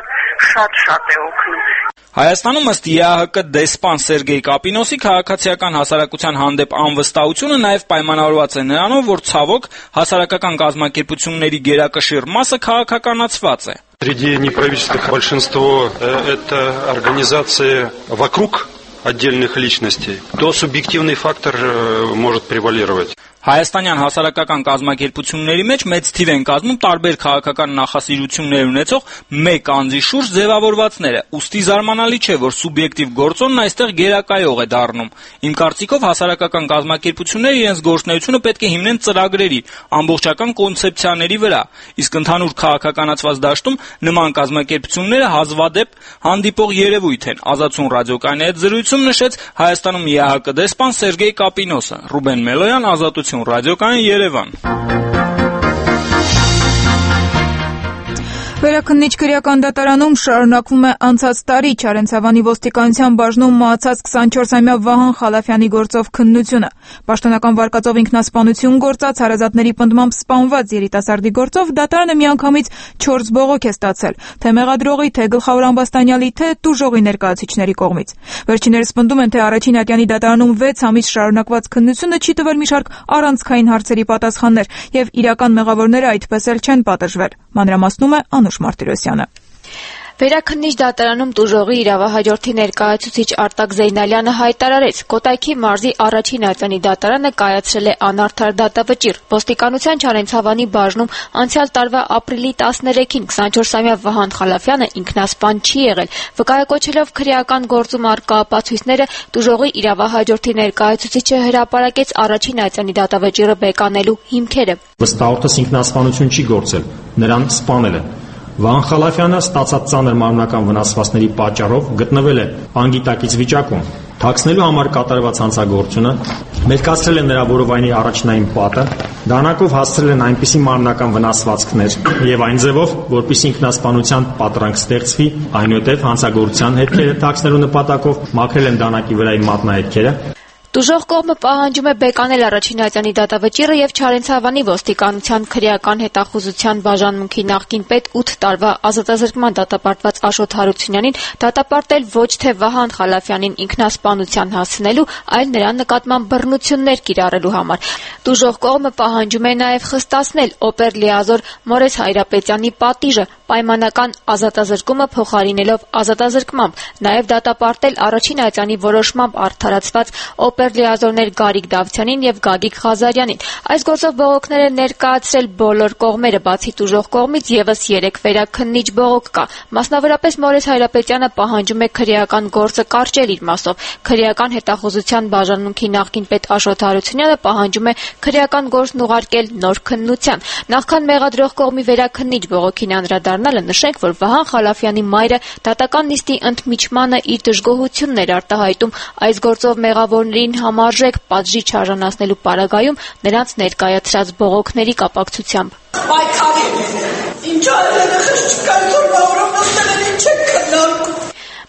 շատ է օգնում։ Հայաստանում ըստ ԵԱՀԿ դեսպան Սերգեյ Կապինոսի քաղաքացիական հասարակության հանդեպ անվստահությունը նաև պայմանավորված է նրանով, որ ցավոք հասարակական կազմակերպությունների գերակշիռ մասը քաղաքականացված է։ Среди неправительственных большинство это организации вокруг отдельных личностей, то субъективный фактор может превалировать. Հայաստանյան հասարակական կազմակերպությունների մեջ մեծ թիվ են կազմում տարբեր քաղաքական նախասիրություններ ունեցող մեկ անձի շուրջ ձևավորվածները, ուստի զարմանալի չէ, որ սուբյեկտիվ գործոնն այստեղ գերակայող է դառնում։ Իմ կարծիքով հասարակական կազմակերպությունները իրենց գործունեությունը պետք է հիմնեն ծրագրերի, ամբողջական կոնցեպցիաների վրա, իսկ ընդհանուր քաղաքականացված դաշտում նման կազմակերպությունները հազվադեպ հանդիպող երևույթ են, Ազատություն ռադիոկայանի հետ զրույցում նշեց Հայաստանում ԵԱՀԿ դեսպան Սերգեյ Կապինոսը։ Ռուբեն Մելոյան, Ազատություն ռադիոկայան, Երևան։ Վերաքննիչ քրեական դատարանում շարունակվում է անցած տարի Չարենցավանի ոստիկանության բաժնում մահացած 24-ամյա Վահան Խալաֆյանի գործով քննությունը։ Պաշտոնական վարկածով ինքնասպանություն գործած հարազատների պնդմամբ սպանված երիտասարդի գործով դատարանը միանգամից 4 բողոք է ստացել, թե մեղադրողի, թե գլխավոր ամբաստանյալի, թե տուժողի ներկայացուցիչների կողմից։ Վերջիններս պնդում են, թե առաջին ատյանի դատարանում 6 ամիս շարունակված քննությունը չի տվել մի շարք առանցքային հարցերի պատասխաններ, եւ իրական մեղավորները այդպես էլ չեն պատժվել։ Մանրամասնում է Անուշ Մարտիրոսյանը։ Վերաքննիչ դատարանում տուժողի իրավահաջորդի ներկայացուցիչ Արտակ Զեյնալյանը հայտարարեց, Կոտայքի մարզի առաջին ատյանի դատարանը կայացրել է անարդար դատավճիռ։ Ոստիկանության Չարենցավանի բաժնում անցյալ տարվա ապրիլի 13-ին 24-ամյա Վահան Խալաֆյանը ինքնասպան չի եղել, վկայակոչելով քրեական գործում առկա ապացույցները, տուժողի իրավահաջորդի ներկայացուցիչը հրապարակեց առաջին ատյանի դատավճիռը բեկանելու հիմքերը։ Վստահորդս ինքնասպանություն չի գործել, նրան սպանել են։ Վահան Խալաֆյանը ստացած ծանր մարմնական վնասվածքների պատճառով գտնվել է անգիտակից վիճակում։ Թաքցնելու համար կատարված հանցագործությունը մերկացրել է նրա որովայնի առաջնային պատը, դանակով հասցրել են այնպիսի մարմնական վնասվածքներ եւ այն ձևով, որպեսզի ինքնասպանության պատրանք ստեղծվի, այնուհետեւ հանցագործության հետքերը թաքցնելու նպատակով մաքրել են դանակի վրայի մատնահետքերը։ Տուժող կողմը պահանջում է բեկանել առաջին ատյանի դատավճիռը եւ Չարենցավանի ոստիկանության քրեական հետախուզության բաժանմունքի նախկին պետ 8 տարվա ազատազրկման դատապարտված Աշոտ Հարությունյանին դատապարտել ոչ թե Վահան Խալաֆյանին ինքնասպանության հասցնելու, այլ նրա նկատմամբ բռնություններ կիրառելու համար։ Տուժող կողմը պահանջում է նաեւ խստացնել օպեր լիազոր Մորես Հայրապետյանի պատիժը, պայմանական ազատազրկումը փոխարինելով ազատազրկմամբ, նաեւ դատապարտել առաջին ատյանի որոշմամբ արդարացված օպեր լիազորներ Գարիկ Դավթյանին եւ Գագիկ Ղազարյանին։ Այս գործով բողոքներ են ներկայացրել բոլոր կողմերը, բացի տուժող կողմից եւս 3 վերաքննիչ բողոք կա։ Մասնավորապես Մորես Հայրապետյանը պահանջում է քրեական գործը կարճել իր մասով։ Քրեական հետախուզության բաժանմունքի նախկին պետ Աշոտ Հարությունյանը պահանջում է քրեական գործն ուղարկել նոր քննության։ Նախքան մեղադրող կողմի վերաքննիչ բողոքին անդրադառնալը նշենք, որ Վահան Խալաֆյանի մայրը դատական նիստի ընդմիջմանը իր դժգոհությունն էր արտահայտում այս գործով մեղավորներին համարժեք պատժի չարժանացնելու պարագայում նրանց ներկայացրած բողոքների կապակցությամբ։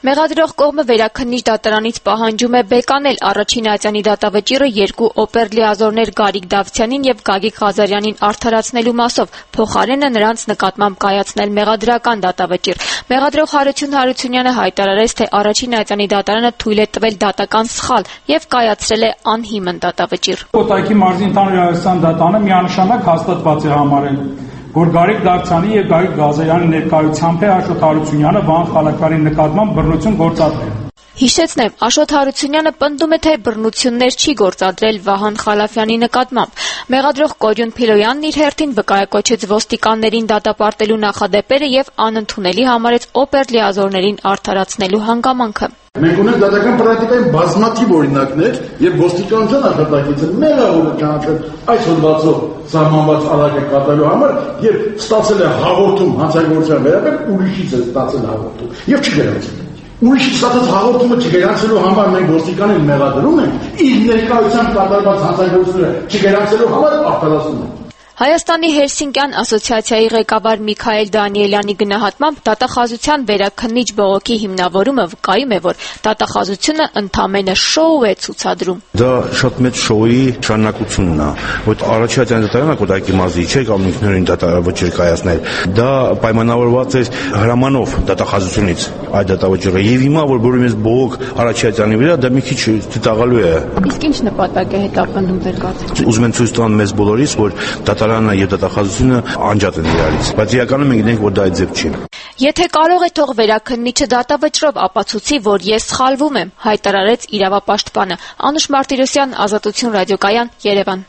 Մեղադրող կողմը վերաքննիչ դատարանից պահանջում է բեկանել առաջին ատյանի դատավճիռը երկու օպեր լիազորներ Գարիկ Դավթյանին եւ Գագիկ Ղազարյանին արդարացնելու մասով, փոխարենը նրանց նկատմամբ կայացնել մեղադրական դատավճիռ։ Մեղադրող Հարություն Հարությունյանը հայտարարեց, թե առաջին ատյանի դատարանը թույլ է տվել դատական սխալ եւ կայացրել է անհիմն դատավճիռ։ Կոտայքի մարզի ընդհանուր իրավասության դատարանը միանշանակ հաստատված է համարել, որ Գարիկ Դավթյանի եւ Գագիկ Ղազարյանի ներկայությամբ է Աշոտ Հարությունյանը Վահան Խալափյանի նկատմամբ բռնություն գործադրել։ Հիշեցնեմ, Աշոտ Հարությունյանը պնդում է, թե բռնություններ չի գործադրել Վահան Խալափյանի նկատմամբ։ Մեղադրող Կորյուն Փիլոյանն իր հերթին վկայակոչեց ոստիկաններին դատապարտելու նախադեպերը եւ անընդունելի համարեց օպեր լիազորներին արդարացնելու հանգամանքը։ Մենք ունենք դատական պրակտիկային բազմաթիվ օրինակներ եւ ոստիկանության աշխատակիցը մեղավորը ճանաչել այս հոդվածով սահմանված արարքը կատարելու համար եւ ստացել է հաղորդում հանցագործության վերաբերյալ ուրիշից է ստացել հաղորդում եւ չգրանցել։ Ուրիշից ստացած հաղորդումը չգրանցելու համար մենք ոստիկանին մեղադրում ենք իր ներկայությամբ կատարված հանցագործությունը չգրանցելու համար արտահայտում ենք։ Հայաստանի Հելսինկյան ասոցիացիայի ղեկավար Միքայել Դանիելյանի գնահատմամբ դատախազության վերաքննիչ բողոքի հիմնավորումը վկայում է, որ դատախազությունը ընդամենը շոու է ցուցադրում։ Դա շատ մեծ շոուի շարունակությունն է, որ առաջին դատարանը Կոտայքի մարզի չէ կամ ինքնուրույն դատավճիռ կայացնել։ Դա պայմանավորված է հրամանով դատախազությունից այդ դատավճիռը եւ հիմա որ բերում ես բողոք առաջին վրա, դա մի քիչ դիտաղալու է։ Իսկ ինչ նպատակ է հետապնդում ձեր կարծիքով։ Ուզում են ցույց տան մեզ բոլորիս, որ դատարանը եւ դատախազությունը անջատ են իրարից, բայց իրականում մենք գիտենք, որ դա այդ ձև չի։ Եթե կարող է, թող վերաքննիչը դատավճռով ապացուցի, որ ես սխալվում եմ, հայտարարեց իրավապաշտպանը։ Անուշ Մարտիրոսյան, Ազատություն ռադիոկայան, Երևան։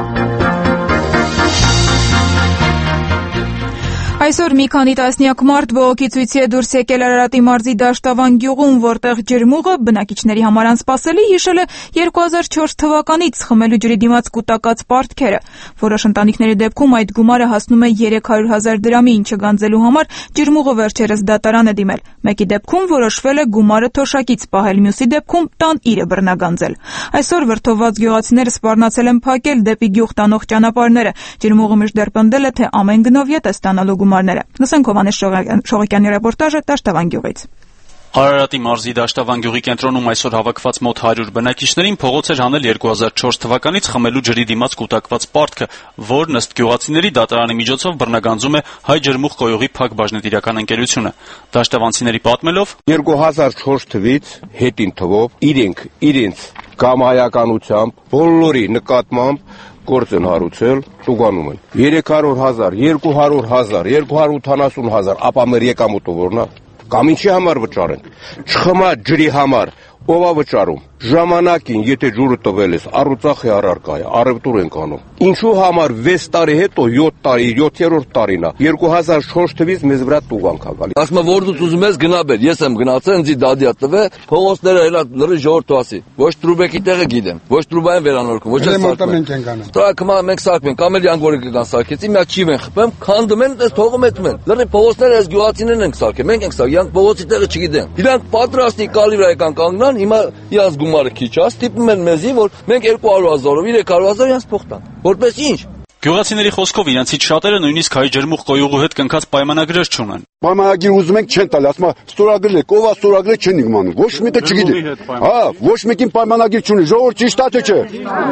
Այսօր մի քանի տասնյակ մարդ բողոքի ցույցի է դուրս եկել Արարատի մարզի Դաշտավան գյուղում, որտեղ ջրմուղը բնակիչների համար անսպասելի հիշել է 2004 թվականից խմելու ջրի դիմաց կուտակած պարտքերը։ Որոշ ընտանիքների դեպքում այդ գումարը հասնում է 300,000 դրամի, ինչը գանձելու համար ջրմուղը վերջերս դատարան է դիմել։ Մեկի դեպքում որոշվել է գումարը թոշակից պահել, մյուսի դեպքում տան իրը բռնագանձել։ Այսօր վրդովված գյուղացիները սպառնացել են փակել դեպի գյուղ տանող ճանապարհները։ Ջրմուղը միշտ պնդել է, թե ամեն գնով ետ է ստանալու գումարները։ Լսենք Հովհաննես Շողոկյանի ռեպորտաժը Դաշտավան գյուղից։ Արարատի մարզի Դաշտավան գյուղի կենտրոնում այսօր հավաքված մոտ 100 բնակիչներին փողոց էր հանել 2004 թվականից խմելու ջրի դիմաց կուտակված պարտքը, որն ըստ գյուղացիների դատարանի միջոցով բռնագանձում է Հայ ջրմուղ կոյուղի Փակ բաժնետիրական ընկերությունը։ Դաշտավանցիների պատմելով 2004 թվականից հետին թվով իրենց կամայականությամբ բոլորի նկատմամբ գործ են հարուցել, տուգանում են 300,000, 200,000, 280,000, ապա մեր եկամուտը որն է, կամ ինչի համար վճարենք, չխմած ջրի համար, ով է վճարում, ժամանակին, եթե ջուրը տվել ես, առուծախի առարկա է, առևտուր ենք անում, ինչու համար 6 տարի հետո 7 տարի, 7-րդ տարին է, 2004 թվականից մեզ վրա տուգանք է գալի։ Ասում որ դու ուզում ես գնաբեր, ես եմ գնացել, ինձ դադիա տվե, փողոցները հելա լրի ժողովրդու ասի, ոչ Տրուբեկի տեղը գիտեմ, ոչ Տրուբային վերանորոգում, ոչ սարքում։ Տրակմա մենք սարքում ենք, ամելի անգորը կգան սարքեցի, մի հատ չիվ են խփեմ, քանդում են, այդպես թողում են։ Լրի փողոցները այս գյուղացիներն են սարքել, մենք ենք սարքել, իրանք փողոցի տեղը չգիտեն։ Իրանք պատրաստի կալիվրա եկան կանգնան, հիմա իրանց գումարը քիչ է, ստիպում են մեզի, որ մենք 200,000-ով 300,000 իրանց փող տան։ Որպես ինչ։ Գյուղացիների խոսքով իրանցից շատերը նույնիսկ Հայ ջրմուղ կոյուղու հետ կնքած պայմանագրեր չունեն։ Պայմանագիր ուզում ենք չեն տալ, ասում ստորագրել եք, ով է ստորագրել չեն իմանում։ Ոչ մեկը չգիտի։ Հա, ոչ մեկին պայմանագիր չունի, ժողովուրդ ճիշտ է թե չէ։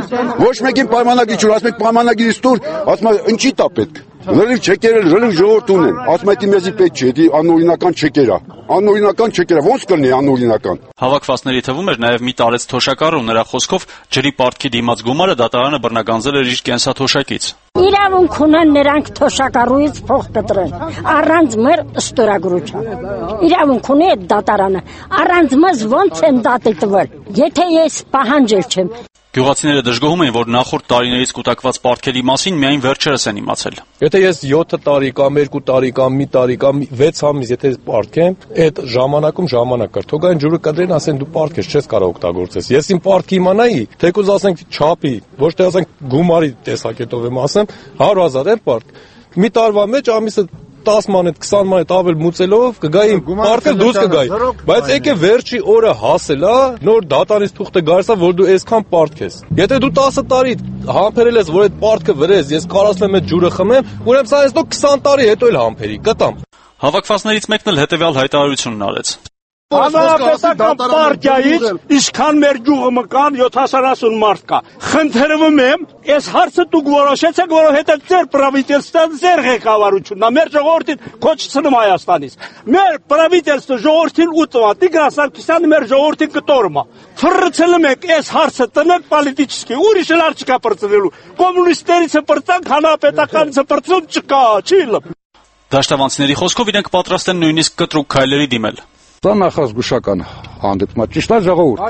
Ոչ մեկին պայմանագիր չունի, ասում եք պայմանագիրի ստոր, ասում ինչի տա պետք։ Լրիվ չեկերը, լրիվ ժողովուրդ ունեն։ Ասում եք մեզի պետք չէ, դա անօրինական չեկեր է։ Անօրինական չեկեր է, ո՞նց կլինի անօրինական։ Հավաքվածների թվում էր նաև մի տարեց թոշակառ ու նրա խոսքով ջրի պարտքի դիմաց գումարը դատարանը բռնագանձել էր իր կենսաթոշակից։ Իրավունք ունեն նրանք թոշակառուից փող կտրեն, առանց մեր ստորագրության։ Իրավունք ունի այդ դատարանը, առանց մեզ ո՞նց են դատի տվել, եթե ես պահանջել չեմ։ Գյուղացիները դժգոհում են, որ նախորդ տարիներից կուտակված պարտքերի մասին միայն վերջերս են իմացել։ Եթե ես 7 տարի կամ 2 տարի կամ մի տարի կամ 6 ամիս եթե պարտքեմ, այդ ժամանակում ժամանակ կար։ Թող այն ջուրը կդրեն, ասեն դու պարտք ես, չես կարող օգտագործես։ Ես իմ պարտքի իմանայի, թեկուզ ասենք չափի, ոչ թե ասենք գումարի տեսակետով եմ ասեմ, 100,000 է պարտք։ Մի տարվա մեջ ամիսը 10 մանետ, 20 մանետ ավել մուծելով կգայի պարտքը դուրս կգայի, բայց եկե վերջի օրը հասելա, նոր դատարանից թուղթը գալիս է, որ դու այսքան պարտք ես։ Եթե դու 10 տարի համբերել ես, որ այդ պարտքը վրես, ես կարասեմ այդ ջուրը խմեմ, ուրեմն սա ես 20 տարի հետո էլ համբերի, կտամ։ Հավաքվածներից մեկն էլ հետևյալ հայտարարությունն արեց։ Հանրապետական պարտիայից ինչքան մեր գյուղը մկան 70 մարդ կա։ Խնդրվում եմ, այս հարցը դուք որոշեցեք, որովհետև ձեր պրավիտելստան ձեր ղեկավարությունն է, մեր ժողովրդին կոչեցնում Հայաստանից։ Մեր պրավիտելստը ժողովրդին ուտਵਾ, Տիգրան Սարգսյանը մեր ժողովրդին կտորում է։ Թռցնում եք այս հարցը տնեք պոլիտիկի, ուրիշ լար չկա պրծնելու։ Կոմունիստերից պրծանք, հանրապետականից պրծում չկա, չի լավ։ Դաշտավանցիների խոսքով իրենք պատրաստ են նույնիսկ կտրուկ քայլերի դիմել։ Դա նախազգուշական հանդիպում է, ճիշտ է ժողովուրդ։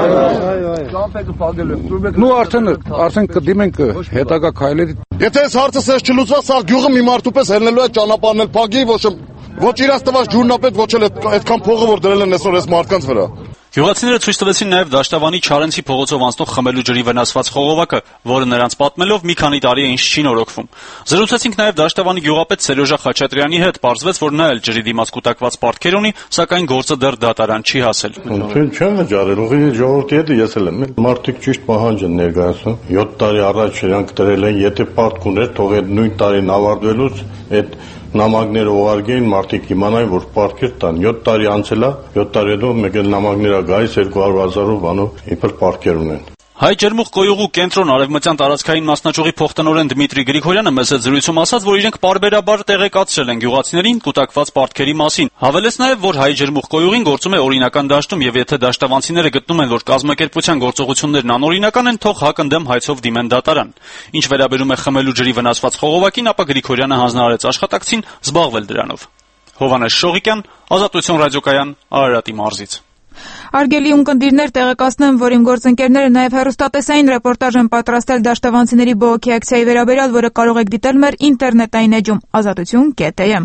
Նու արդեն կդիմենք հետագա քայլերի։ Եթե այս հարցը սես չլուծված, սա գյուղը մի մարդու պես հելնելու է ճանապարհն էլ փագի, ոչ իրաց տված ջուրնապետ, ոչ էլ այդքան փողը որ դրել են այսօր այս մարդկանց վրա։ Գյուղացիները ցույց տվեցին նաև Դաշտավանի Չարենցի փողոցով անցնող խմելու ջրի վնասված խողովակը, որը նրանց պատմելով մի քանի տարի է ինչ չի նորոգվում։ Զրուցեցինք նաև Դաշտավանի գյուղապետ Սերոժա Խաչատրյանի հետ, պարզվեց, որ նա էլ ջրի դիմաց կուտակված պարտքեր ունի, սակայն գործը դեռ դատարան չի հասել։ Չեմ վճարել, ուղղակի ժողովրդի հետ ես էլ եմ։ Մարդիկ ճիշտ պահանջ են ներկայացնում։ 7 տարի առաջ իրանք դրել են, եթե պարտք ուներ, թող այդ նույն տարին ավարտվելուց այդ նամակները ուղարկեին, մարդիկ իմանային, որ պարտքեր տան։ 7 տարի անցել է, 7 տարի հետո մեկ էլ նամակները գայիս 200,000-ով բանով իբր պարտքեր ունեն։ Հայ ջերմուխ կոյուղու կենտրոն արևմտյան տարածքային մասնաճյուղի փոխտնօրեն Դմիտրի Գրիգորյանը մեծ զրույցում ասաց, որ իրենք պարբերաբար տեղեկացրել են գյուղացիներին կուտակված պարտքերի մասին։ Հավելեց նաև, որ հայ ջերմուխ կոյուղին գործում է օրինական դաշտում եւ եթե դաշտավանցիները գտնում են, որ կազմակերպության գործողություններն անօրինական են, թող հակընդդեմ հայցով դիմեն դատարան։ Ինչ վերաբերում է խմելու ջրի վնասված խողովակին, ապա Գրիգորյանը հանձնարարեց աշխատակցին զբաղվել դրանով։ Հովհաննես Շողիկյան, Ազատություն ռադիոկայան, Արարատի մարզից։ Արգելի ունկնդիրներ, տեղեկացնեմ, որ իմ գործընկերները նաև հեռուստատեսային ռեպորտաժ են պատրաստել դաշտավանցիների բողոքի ակցիայի վերաբերյալ, որը կարող եք դիտել մեր ինտերնետային էջում azatutun.am։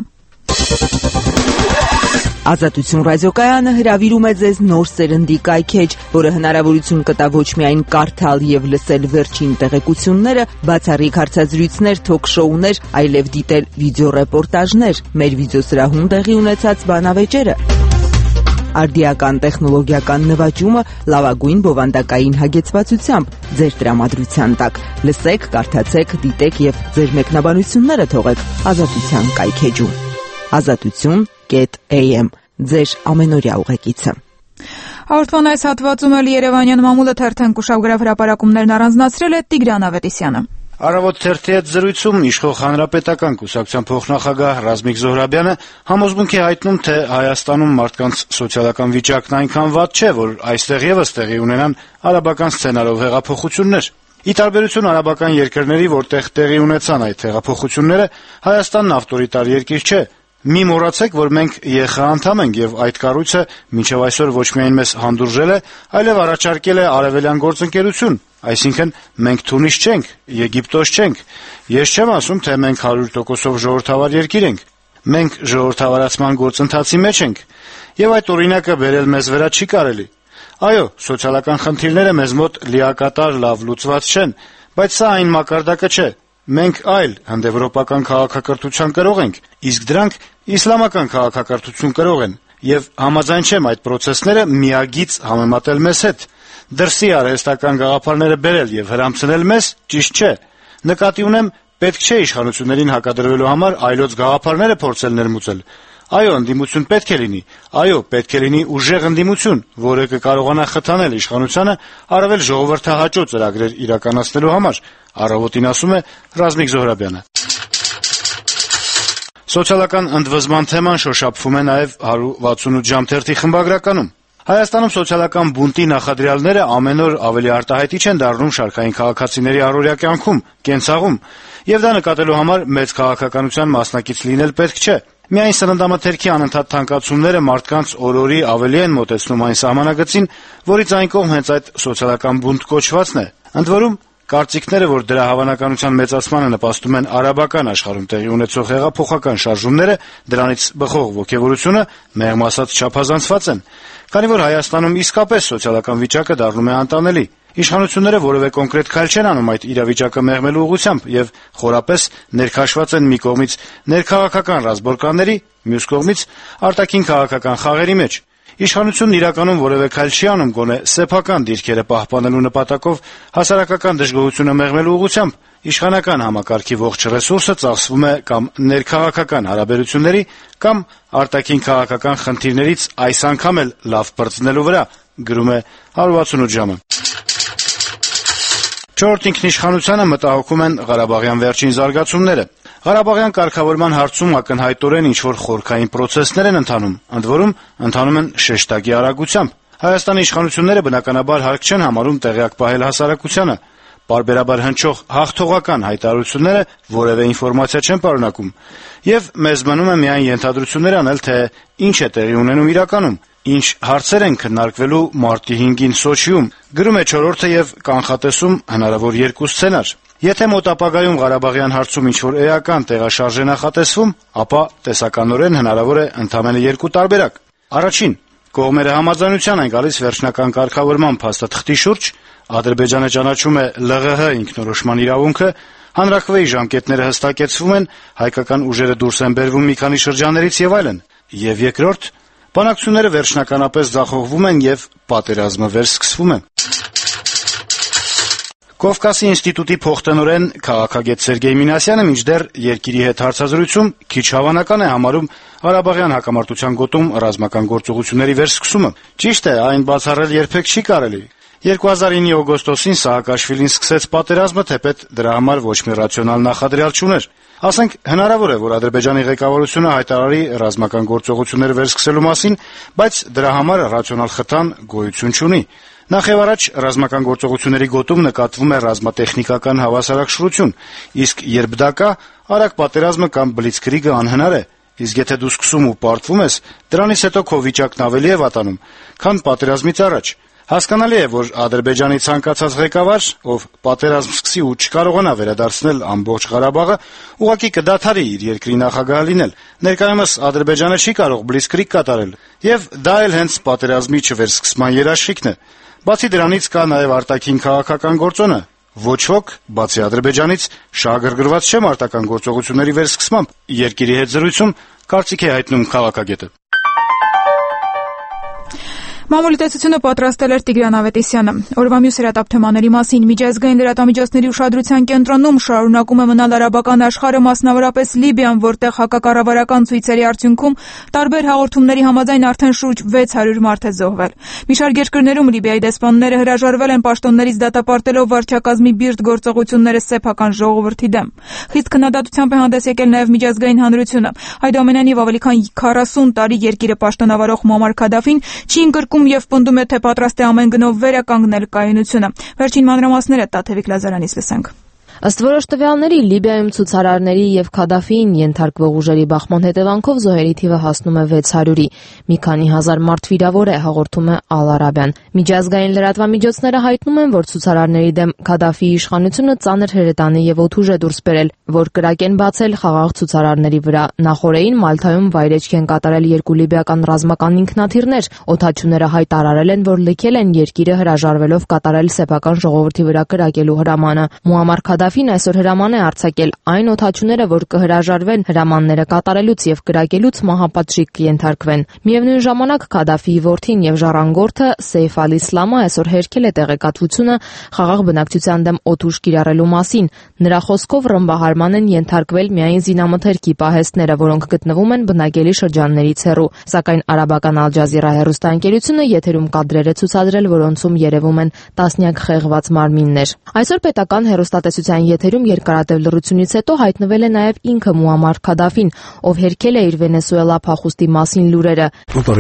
Ազատություն ռադիոկայանը հրավիրում է ձեզ նոր սերնդի կայքեջ, որը հնարավորություն կտա ոչ միայն կարդալ եւ լսել վերջին տեղեկությունները, բացառիկ հարցազրույցներ, թոք-շոուներ, այլև դիտել վիդեոռեպորտաժներ, մեր վիդեոսրահում տեղի ունեցած բանավեճերը, արդիական տեխնոլոգիական նվաճումը լավագույն բովանդակային հագեցվածությամբ ձեր տրամադրության տակ։ Լսեք, կարդացեք, դիտեք եւ ձեր մեկնաբանությունները թողեք Ազատության կայքեջում։ Azatutun.am ձեր ամենօրյա ուղեկիցը։ Հաղորդման այս հատվածում էլ Երևանյան մամուլը թերթենք ուշագրավ հրապարակումներն առանձնացրել է Տիգրան Ավետիսյանը։ Առավոտ թերթի հետ զրույցում իշխող հանրապետական կուսակցության փոխնախագահ Ռազմիկ Զոհրաբյանը համոզմունք է հայտնում, թե Հայաստանում մարդկանց սոցիալական վիճակն այնքան վատ չէ, որ այստեղ եւս տեղի ունենան արաբական սցենարով հեղափոխություններ։ Ի տարբերություն արաբական երկրների, որտեղ տեղի ունեցան այդ հեղափոխությունները, Հայաստանն ավտորիտար երկիր չէ։ Մի մոռացեք, որ մենք ԵԽ անդամ ենք եւ այդ կառույցը մինչեւ այսօր ոչ միայն մեզ հանդուրժել է, այլև առաջարկել է արևելյան գործընկերություն, այսինքն մենք Թունիս չենք, Եգիպտոս չենք։ Ես չեմ ասում, թե մենք 100%-ով ժողովրդավար երկիր ենք։ Մենք ժողովրդավարացման գործընթացի մեջ ենք եւ այդ օրինակը բերել մեզ վրա չի կարելի։ Այո, սոցիալական խնդիրները մեզ մոտ լիակատար լավ լուծված չեն, բայց սա այն մակարդակը չէ։ Մենք այլ հնդեվրոպական քաղաքակրթության կրող ենք, իսկ դրանք իսլամական քաղաքակրթություն կրող են, եւ համաձայն չեմ այդ պրոցեսները միագիծ համեմատել մեզ հետ։ Դրսի արհեստական գաղափարները բերել եւ հրամցնել մեզ ճիշտ չէ։ Նկատի ունեմ, պետք չէ իշխանություններին հակադրվելու համար այլոց գաղափարները փորձել ներմուծել։ Այո, ընդդիմություն պետք է լինի, այո, պետք է լինի ուժեղ ընդդիմություն, որը կկարողանա խթանել իշխանությանը առավել ժողովրդահաճո ծրագրեր իրականացնելու համար, առավոտին ասում է Ռազմիկ Զոհրաբյանը։ Սոցիալական ընդվզման թեման շոշափվում է նաև 168 ժամ թերթի խմբագրականում։ Հայաստանում սոցիալական բունտի նախադրյալները ամեն օր ավելի արտահայտիչ են դառնում շարքային քաղաքացիների առօրյա կյանքում, կենցաղում, եւ դա նկատելու համար մեծ քաղաքականության մասնակից լինել պետք չէ։ Միայն սննդամթերքի անընդհատ թանկացումները մարդկանց օրորի ավելի են մոտեցնում այն սահմանագծին, որից այն կողմ հենց այդ սոցիալական բունտ կոչվածն է։ Ընդ որում, կարծիքները, որ դրա հավանականության մեծացմանը նպաստում են արաբական աշխարհում տեղի ունեցող հեղափոխական շարժումները, դրանից բխող ոգևորությունը մեղմ ասած չափազանցված են, քանի որ Հայաստանում իսկապես սոցիալական վիճակը դառնում է անտանելի։ Իշխանությունները որևէ կոնկրետ քայլ չեն անում այդ իրավիճակը մեղմելու ուղղությամբ եւ խորապես ներքաշված են մի կողմից ներքաղաքական ռազմորկանների, մյուս կողմից արտաքին քաղաքական խաղերի մեջ։ Իշխանությունն իրականում որևէ քայլ չի անում գոնե սեփական դիրքերը պահպանելու նպատակով հասարակական դժգոհությունը մեղմելու ուղղությամբ, իշխանական համակարգի ողջ ռեսուրսը ծախսվում է կամ ներքաղաքական հարաբերությունների կամ արտաքին քաղաքական խնդիրներից այս անգամ էլ լավ պրծնելու վրա, գրում է 168 ժամը։ Չորրորդ ինքնիշխանությանը մտահոգում են Ղարաբաղյան վերջին զարգացումները։ Ղարաբաղյան կարգավորման հարցում ակնհայտորեն ինչ-որ խորքային պրոցեսներ են ընթանում, ընդ որում ընթանում են շեշտակի արագությամբ։ Հայաստանի իշխանությունները բնականաբար հարկ չեն համարում տեղյակ պահել հասարակությանը։ Պարբերաբար հնչող հաղթողական հայտարարությունները որևէ ինֆորմացիա չեն պարունակում, եւ մեզ մնում է միայն ենթադրություններ անել, թե ինչ է տեղի ունենում իրականում, ինչ հարցեր են քննարկվելու մարտի 5-ին Սոչիում, գրում է Չորրորդը եւ կանխատեսում հնարավոր երկու սցենար։ Եթե մոտ ապագայում Ղարաբաղյան հարցում ինչ-որ էական տեղաշարժ է նախատեսվում, ապա տեսականորեն հնարավոր է ընդամենը երկու տարբերակ։ Առաջին, կողմերը համաձայնության են գալիս վերջնական կարգավորման փաստաթղթի շուրջ, Ադրբեջանը ճանաչում է ԼՂՀ ինքնորոշման իրավունքը, հանրաքվեի ժամկետները հստակեցվում են, հայկական ուժերը դուրս են բերվում մի քանի շրջաններից եւ այլն։ Եվ երկրորդ, բանակցությունները վերջնականապես ձախողվում են եւ պատերազմը վերսկսվում է։ Կովկասի ինստիտուտի փոխտնօրեն քաղաքագետ Սերգեյ Մինասյանը մինչդեռ երկիրի հետ հարցազրույցում քիչ հավանական է համարում Ղարաբաղյան հակամարտության գոտում ռազմական գործողությունների վերսկսումը։ Ճիշտ է, այն բացառել երբեք չի կարելի։ 2009-ի օգոստոսին Սաակաշվիլին սկսեց պատերազմը, թեպետ դրա համար ոչ մի ռացիոնալ նախադրյալ չուներ։ Ասենք, հնարավոր է, որ Ադրբեջանի ղեկավարությունը հայտարարի ռազմական գործողություններ վերսկսելու մասին, բայց դրա համար ռացիոնալ խթան գոյություն չունի։ Նախ եւ առաջ ռազմական գործողությունների գոտում նկատվում է ռազմատեխնիկական հավասարակշռություն, իսկ երբ դա կա, արագ պատերազմը կամ բլիցկրիգը անհնար է։ Իսկ եթե դու սկսում ու պարտվում ես, դրանից հետո քո վիճակն ավելի է վատանում, քան պատերազմից առաջ։ Հասկանալի է, որ Ադրբեջանի ցանկացած ղեկավար, ով պատերազմ սկսի ու չկարողանա վերադարձնել ամբողջ Ղարաբաղը, ուղղակի կդադարի իր երկրի նախագահ լինել։ Ներկայումս Ադրբեջանը չի կարող բլիցկրիգ կատարել, եւ դա էլ հենց պատերազմի չվերսկսման երաշխիքն է։ Բացի դրանից կա նաեւ արտաքին քաղաքական գործոնը։ Ոչ ոք, բացի Ադրբեջանից, շահագրգռված չէ մարտական գործողությունների վերսկսմամբ։ Երկիրի հետ զրույցում կարծիք է հայտնում քաղաքագետը։ Մամուլի տեսությունը պատրաստել էր Տիգրան Ավետիսյանը։ Օրվա մյուս հրատապ թեմաների մասին միջազգային լրատվամիջոցների ուշադրության կենտրոնում շարունակում է մնալ արաբական աշխարհը, մասնավորապես Լիբիան, որտեղ հակակառավարական ցույցերի արդյունքում տարբեր հաղորդումների համաձայն արդեն շուրջ 600 մարդ է զոհվել։ Մի շարք երկրներում Լիբիայի դեսպանները հրաժարվել են պաշտոններից դատապարտելով վարչակազմի բիրտ գործողությունները սեփական ժողովրդի դեմ։ Խիստ քննադատությամբ է հանդես եկել նաև միջազգային հանրությունը։ Այդուամենայնիվ ավելի քան 40 տարի երկիրը պաշտոնավարող Մուամար Քադաֆին չի ընկրկում եւ պնդում է, թե պատրաստ է ամեն գնով վերականգնել կայունությունը։ Վերջին մանրամասները Տաթևիկ Լազարանից լսենք։ Ըստ որոշ տվյալների Լիբիայում ցուցարարների եւ Քադաֆիին ենթարկվող ուժերի բախման հետևանքով զոհերի թիվը հասնում է 600-ի։ Մի քանի հազար մարդ վիրավոր է, հաղորդում է Ալ-Արաբիան։ Միջազգային լրատվամիջոցները հայտնում են, որ ցուցարարների դեմ Քադաֆիի իշխանությունը ծանր հրետանի եւ օդուժ է դուրս բերել, որ կրակ են բացել խաղաղ ցուցարարների վրա։ Նախորդին Մալթայում վայրեջք են կատարել երկու լիբիական ռազմական ինքնաթիռներ։ Օդաչուները հայտարարել են, որ լքել են երկիրը հրաժարվելով կատարել սեփական ժողովրդի վրա կրակելու հրամանը։ Մուամար Քադաֆին այսօր հրաման է արձակել այն օդաչուները, որ կհրաժարվեն հրամանները կատարելուց եւ կրակելուց մահապատժի կենթարկվեն։ Միևնույն ժամանակ Քադաֆիի որդին եւ ժառանգորդը Սեյֆ ալ-Իսլամը այսօր հերքել է տեղեկատվությունը խաղաղ բնակչության դեմ օդուժ կիրառելու մասին։ Նրա խոսքով ռմբահարման են ենթարկվել միայն զինամթերքի պահեստները, որոնք գտնվում են բնակելի շրջաններից հեռու։ Սակայն արաբական Ալ Ջազիրա հեռուստաընկերությունը եթերում կադրեր է ցուցադրել, որոնցում երևում են տասնյակ խեղված մարմիններ։ Այսօր պետական հեռուստատեսության եթերում երկարատև լռությունից հետո հայտնվել է նաև ինքը Մուամար Քադաֆին, ով հերքել է իր Վենեսուելա փախուստի մասին լուրերը։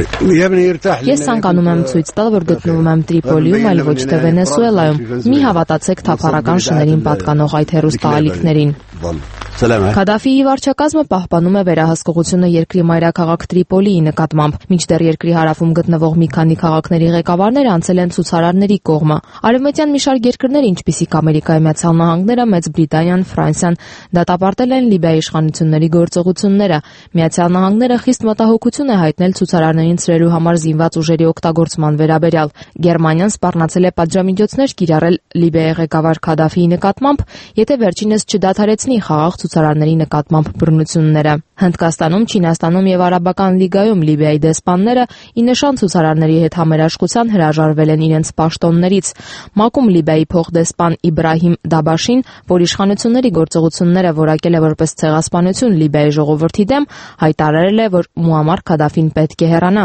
Ես ցանկանում եմ ցույց տալ, որ գտնվում եմ Տրիպոլիում, այլ ոչ թե Վենեսուելայում։ Մի հավատացեք թափառական շներին պատկանող այդ հեռուստաալիքներին։ Քադաֆիի վարչակազմը պահպանում է վերահսկողությունը երկրի մայրաքաղաք Տրիպոլիի նկատմամբ, մինչդեռ երկրի հարավում գտնվող մի քանի քաղաքների ղեկավարներ անցել են ցուցարարների կողմը։ Արևմտյան մի շարք երկրներ, ինչպիսիք Ամերիկայի Միացյալ Նահանգները, Մեծ Բրիտանիան, Ֆրանսիան, դատապարտել են Լիբիայի իշխանությունների գործողությունները։ Միացյալ Նահանգները խիստ մտահոգություն է հայտնել ցուցարարներին ցրելու համար զինված ուժերի օգտագործման վերաբերյալ։ Գերմանիան սպառնացել է պատժամիջոցներ կիրառել Լիբիայի ղեկավար Քադաֆիի նկատմամբ, եթե վերջինս չդադարեցնի խաղաղ ցուցարարների նկատմամբ բռնությունները։ Հնդկաստանում, Չինաստանում եւ Արաբական լիգայում Լիբիայի դեսպանները ի նշան ցուցարարների հետ համերաշխության հրաժարվել են իրենց պաշտոններից։ ՄԱԿ-ում Լիբիայի փոխդեսպան Իբրահիմ Դաբաշին, որ իշխանությունների գործողությունները որակել է որպես ցեղասպանություն Լիբիայի ժողովրդի դեմ, հայտարարել է, որ Մուամար Քադաֆին պետք է հեռանա։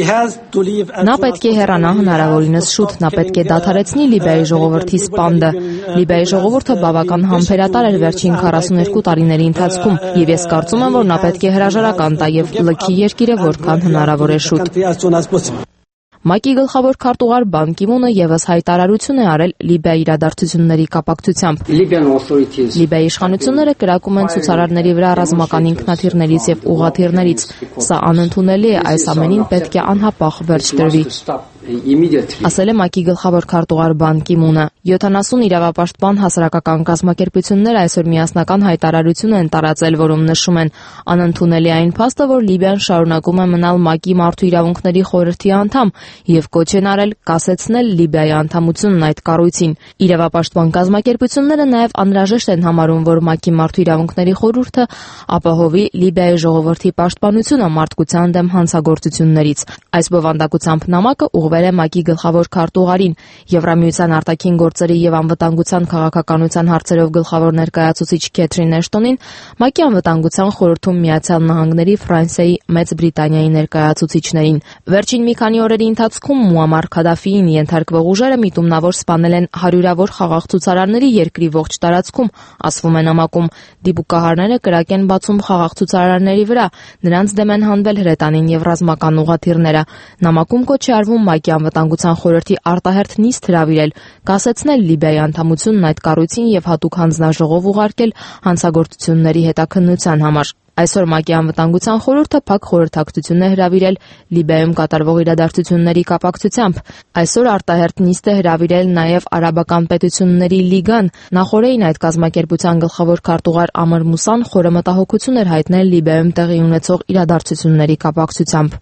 Նա պետք է հեռանա հնարավորինս շուտ, նա պետք է դադարեցնի Լիբիայի ժողովրդի սպանդը։ Լիբիայի ժողովուրդը բավական համբերատար էր վերջին 42 տարիների ընթացքում, եւ ես կարծում եմ, որ նա պետք է հրաժարական տա եւ լքի երկիրը որքան հնարավոր է շուտ։ ՄԱԿ-ի գլխավոր քարտուղար Բան Կի Մունը եւս հայտարարություն է արել Լիբիայի իրադարձությունների կապակցությամբ։ Լիբիայի իշխանությունները կրակում են ցուցարարների վրա ռազմական ինքնաթիռներից եւ ուղաթիռներից։ Սա անընդունելի է, այս ամենին պետք է անհապաղ վերջ տրվի։ Ասել է ՄԱԿ-ի գլխավոր քարտուղար Բան Կի Մունը։ 70 իրավապաշտպան հասարակական կազմակերպություններ այսօր միասնական հայտարարություն են տարածել, որում նշում են անընդունելի այն փաստը, որ Լիբիան շարունակում է մնալ ՄԱԿ-ի մարդու իրավունքների խորհրդի անդամ եւ կոչ են արել կասեցնել Լիբիայի անդամությունն այդ կառույցին։ Իրավապաշտպան կազմակերպությունները նաեւ անհրաժեշտ են համարում, որ ՄԱԿ-ի մարդու իրավունքների խորհուրդը ապահովի Լիբիայի ժողովրդի պաշտպանությունը մարդկության դեմ հանցագործություններից։ Այս բովանդակությամբ նամակը ուղղվել է ՄԱԿ-ի գլխավոր քարտուղարին, Եվրամիության արտաքին գործերի եւ անվտանգության քաղաքականության հարցերով գլխավոր ներկայացուցիչ Քեթրին Էշտոնին, ՄԱԿ-ի անվտանգության խորհրդում Միացյալ Նահանգների, Ֆրանսիայի, Մեծ Բրիտանիայի ներկայացուցիչներին։ Վերջին մի քանի օրերի ընթացքում Մուամար Քադաֆիին ենթարկվող ուժերը միտումնավոր սպանել են հարյուրավոր խաղաղ ցուցարարների երկրի ողջ տարածքում, ասվում է նամակում։ Դիպուկահարները կրակ են բացում խաղաղ ցուցարարների վրա, նրանց դեմ են հանվել հրետանին եւ ռազմական ուղաթիռները։ Նամակում կոչ է արվում ՄԱԿ-ի անվտանգության խորհրդի արտահերթ նիստ հրավիրել, կասեցնել Լիբիայի անդամությունն այդ կառույցին եւ հատուկ հանձնաժողով ուղարկել հանցագործությունների հետաքննության համար։ Այսօր ՄԱԿ-ի անվտանգության խորհուրդը փակ խորհրդակցություն է հրավիրել Լիբիայում կատարվող իրադարձությունների կապակցությամբ։ Այսօր արտահերթ նիստ է հրավիրել նաև Արաբական պետությունների լիգան։ Նախորդին այդ կազմակերպության գլխավոր քարտուղար Ամր Մուսան խորը մտահոգություն էր հայտնել Լիբիայում տեղի ունեցող իրադարձությունների կապակցությամբ։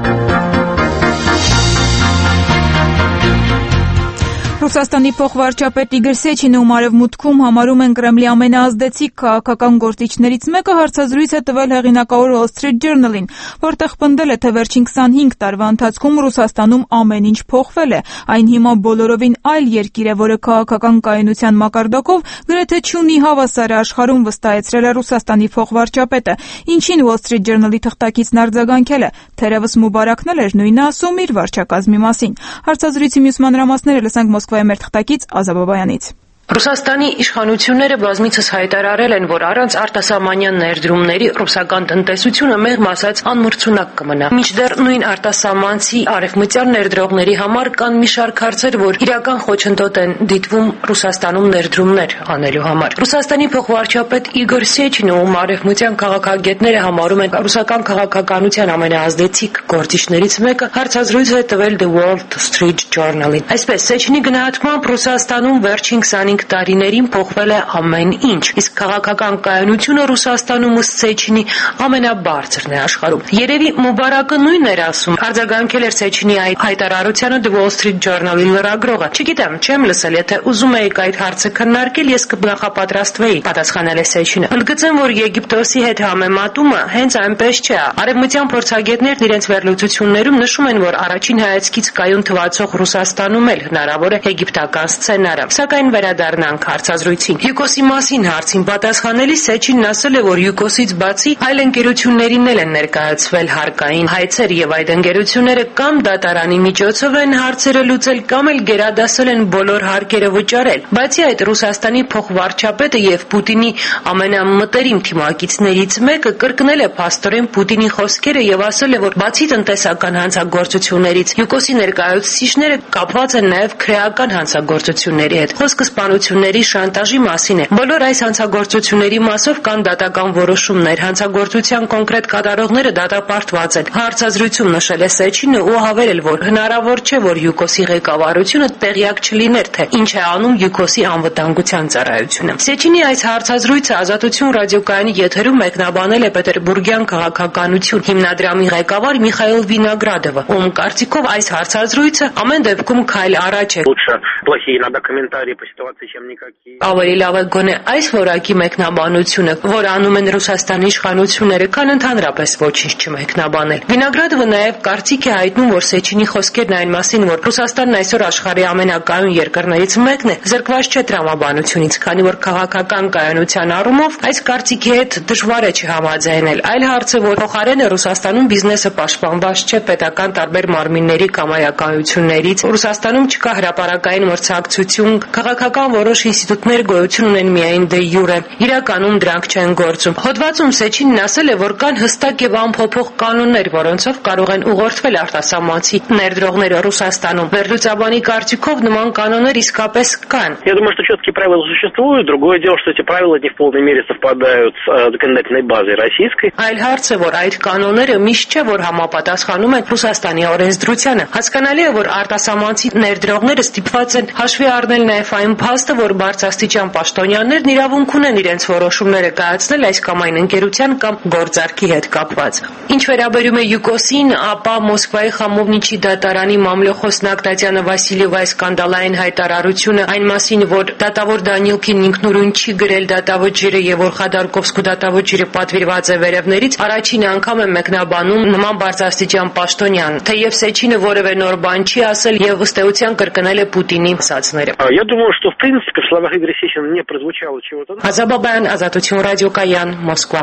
Ռուսաստանի փոխվարչապետ Իգոր Սեչինը, ում արևմուտքում համարում են Կրեմլի ամենաազդեցիկ քաղաքական գործիչներից մեկը, հարցազրույց է տվել հեղինակավոր Wall Street Journal-ին, որտեղ պնդել է, թե վերջին 25 տարվա ընթացքում Ռուսաստանում ամեն ինչ փոխվել է։ Այն հիմա բոլորովին այլ երկիր է, որը քաղաքական կայունության մակարդակով գրեթե չունի հավասար աշխարհում, վստահեցրել է Ռուսաստանի փոխվարչապետը, ինչին Wall Street Journal-ի թղթակիցն արձագանքել է, թերևս Մուբարակն էլ էր նույնը ասում իր վարչակազմի մասին։ Հարցազրույցի մյուս մանրամասները լսենք Մոսկվայի մեր թղթակից Ազա Բաբայանից։ Ռուսաստանի իշխանությունները բազմիցս հայտարարել են, որ առանց արտասահմանյան ներդրումների ռուսական տնտեսությունը մեղմ ասած անմրցունակ կմնա։ Մինչդեռ նույն արտասահմանցի արևմտյան ներդրողների համար կան մի շարք հարցեր, որ իրական խոչընդոտ են դիտվում Ռուսաստանում ներդրումներ անելու համար։ Ռուսաստանի փոխվարչապետ Իգոր Սեչինը, ում արևմտյան քաղաքագետները համարում են ռուսական քաղաքականության ամենաազդեցիկ գործիչներից մեկը, հարցազրույց է տվել The Wall Street Journal-ին։ Այսպես, Սեչինի գնահատմամբ Ռուսաստանում վերջին 25 տարիներին փոխվել է ամեն ինչ, իսկ քաղաքական կայունությունը Ռուսաստանում ըստ Սեչինի ամենաբարձրն է աշխարհում։ Երևի Մուբարակը նույնն էր ասում, արձագանքել էր Սեչինի այդ հայտարարությանը The Wall Street Journal-ի լրագրողը։ Չգիտեմ, չեմ լսել, եթե ուզում եք այդ հարցը քննարկել, ես կնախապատրաստվեի, պատասխանել է Սեչինը։ Ընդգծեմ, որ Եգիպտոսի հետ համեմատումը հենց այնպես չէ։ Արևմտյան փորձագետներն իրենց վերլուծություններում նշում են, որ առաջին հայացքից կայուն թվացող Ռուսաստանում էլ հնարավոր է եգիպտական սցենարը։ Սակայն վերադառնանք հարցազրույցին։ Յուկոսի մասին հարցին պատասխանելիս Սեչինն ասել է, որ Յուկոսից բացի այլ ընկերություններին էլ են ներկայացվել հարկային հայցեր եւ այդ ընկերությունները կամ դատարանի միջոցով են հարցերը լուծել կամ էլ գերադասել են բոլոր հարկերը վճարել։ Բացի այդ, Ռուսաստանի փոխվարչապետը եւ Պուտինի ամենամտերիմ թիմակիցներից մեկը կրկնել է փաստորեն Պուտինի խոսքերը եւ ասել է, որ բացի տնտեսական հանցագործություններից Յուկոսի ներկայացուցիչները կապված են նաեւ քրեական հանցագործությունների հետ։ Խոսքը սպանությունների շանտաժի մասին է։ Բոլոր այս հանցագործությունների մասով կան դատական որոշումներ, հանցագործության կոնկրետ կատարողները դատապարտված են։ Հարցազրույցում նշել է Սեչինը ու հավելել, որ հնարավոր չէ, որ Յուկոսի ղեկավարությունը տեղյակ չլիներ, թե ինչ է անում Յուկոսի անվտանգության ծառայությունը։ Սեչինի այս հարցազրույցը Ազատություն ռադիոկայանի եթերում մեկնաբանել է Պետերբուրգյան քաղաքականություն հիմնադրամի ղեկավար Միխայել Վինոգրադովը, ում կարծիքով այս հարցազրույցը ամեն դեպքում քայլ առաջ է։ Ավելի լավ է գոնե այս որակի մեկնաբանությունը, որ անում են Ռուսաստանի իշխանությունները, քան ընդհանրապես ոչինչ չմեկնաբանել։ Վինոգրադովը նաև կարծիք է հայտնում, որ Սեչինի խոսքերն այն մասին, որ Ռուսաստանն այսօր աշխարհի ամենակայուն երկրներից մեկն է, զրկված չէ տրամաբանությունից, քանի որ քաղաքական կայունության առումով այս կարծիքի հետ դժվար է չհամաձայնել։ Այլ հարցը, որ փոխարենը Ռուսաստանում բիզնեսը պաշտպանված չէ պետական տարբեր մարմինների կամայականություններից, Ռուսաստանում չկա հրապարակային մրցակցություն, քաղաքական որոշ ինստիտուտներ գոյություն ունեն միայն դե յուրե, իրականում դրանք չեն գործում։ Հոդվածում Սեչինն ասել է, որ կան հստակ եւ անփոփոխ կանոններ, որոնցով կարող են ուղղորդվել արտասահմանցի ներդրողները Ռուսաստանում։ Վերլուծաբանի կարծիքով նման կանոններ իսկապես կան։ Я думаю, что четкие правила существуют. Другое дело, что эти правила не в полной мере совпадают с законодательной базой российской. Այլ հարց է, որ այդ կանոնները միշտ չէ, որ համապատասխանում են Ռուսաստանի օրենսդրությանը։ Հասկանալի է, որ արտասահմանցի ներդրողները ստիպված են հաշվի առնել նաև այն փաստը, որ բարձրաստիճան պաշտոնյաներն իրավունք ունեն իրենց որոշումները կայացնել այս կամ այն ընկերության կամ գործարքի հետ կապված։ Ինչ վերաբերում է ՅՈՒԿՕՍ-ին, ապա Մոսկվայի Խամովնիչի դատարանի մամլոխոսնակ Տատյանա Վասիլևայի սկանդալային հայտարարությունը այն մասին, որ դատավոր Դանիլքին ինքնուրույն չի գրել դատավճիռը եւ որ Խադարկովսկու դատավճիռը պատվիրված է վերևներից, առաջին անգամ է մեկնաբանում нման բարձրաստիճան պաշտոնյան, թեև Սեչինը որևէ նոր բան չի ասել եւ ըստ էության կրկնել է Պուտինի ասացները։ Я думаю, что в принципе в словах Игоря Сечина не прозвучало чего-то. Ազաբաբայան, Ազատություն ռադիոկայան, Մոսկվա։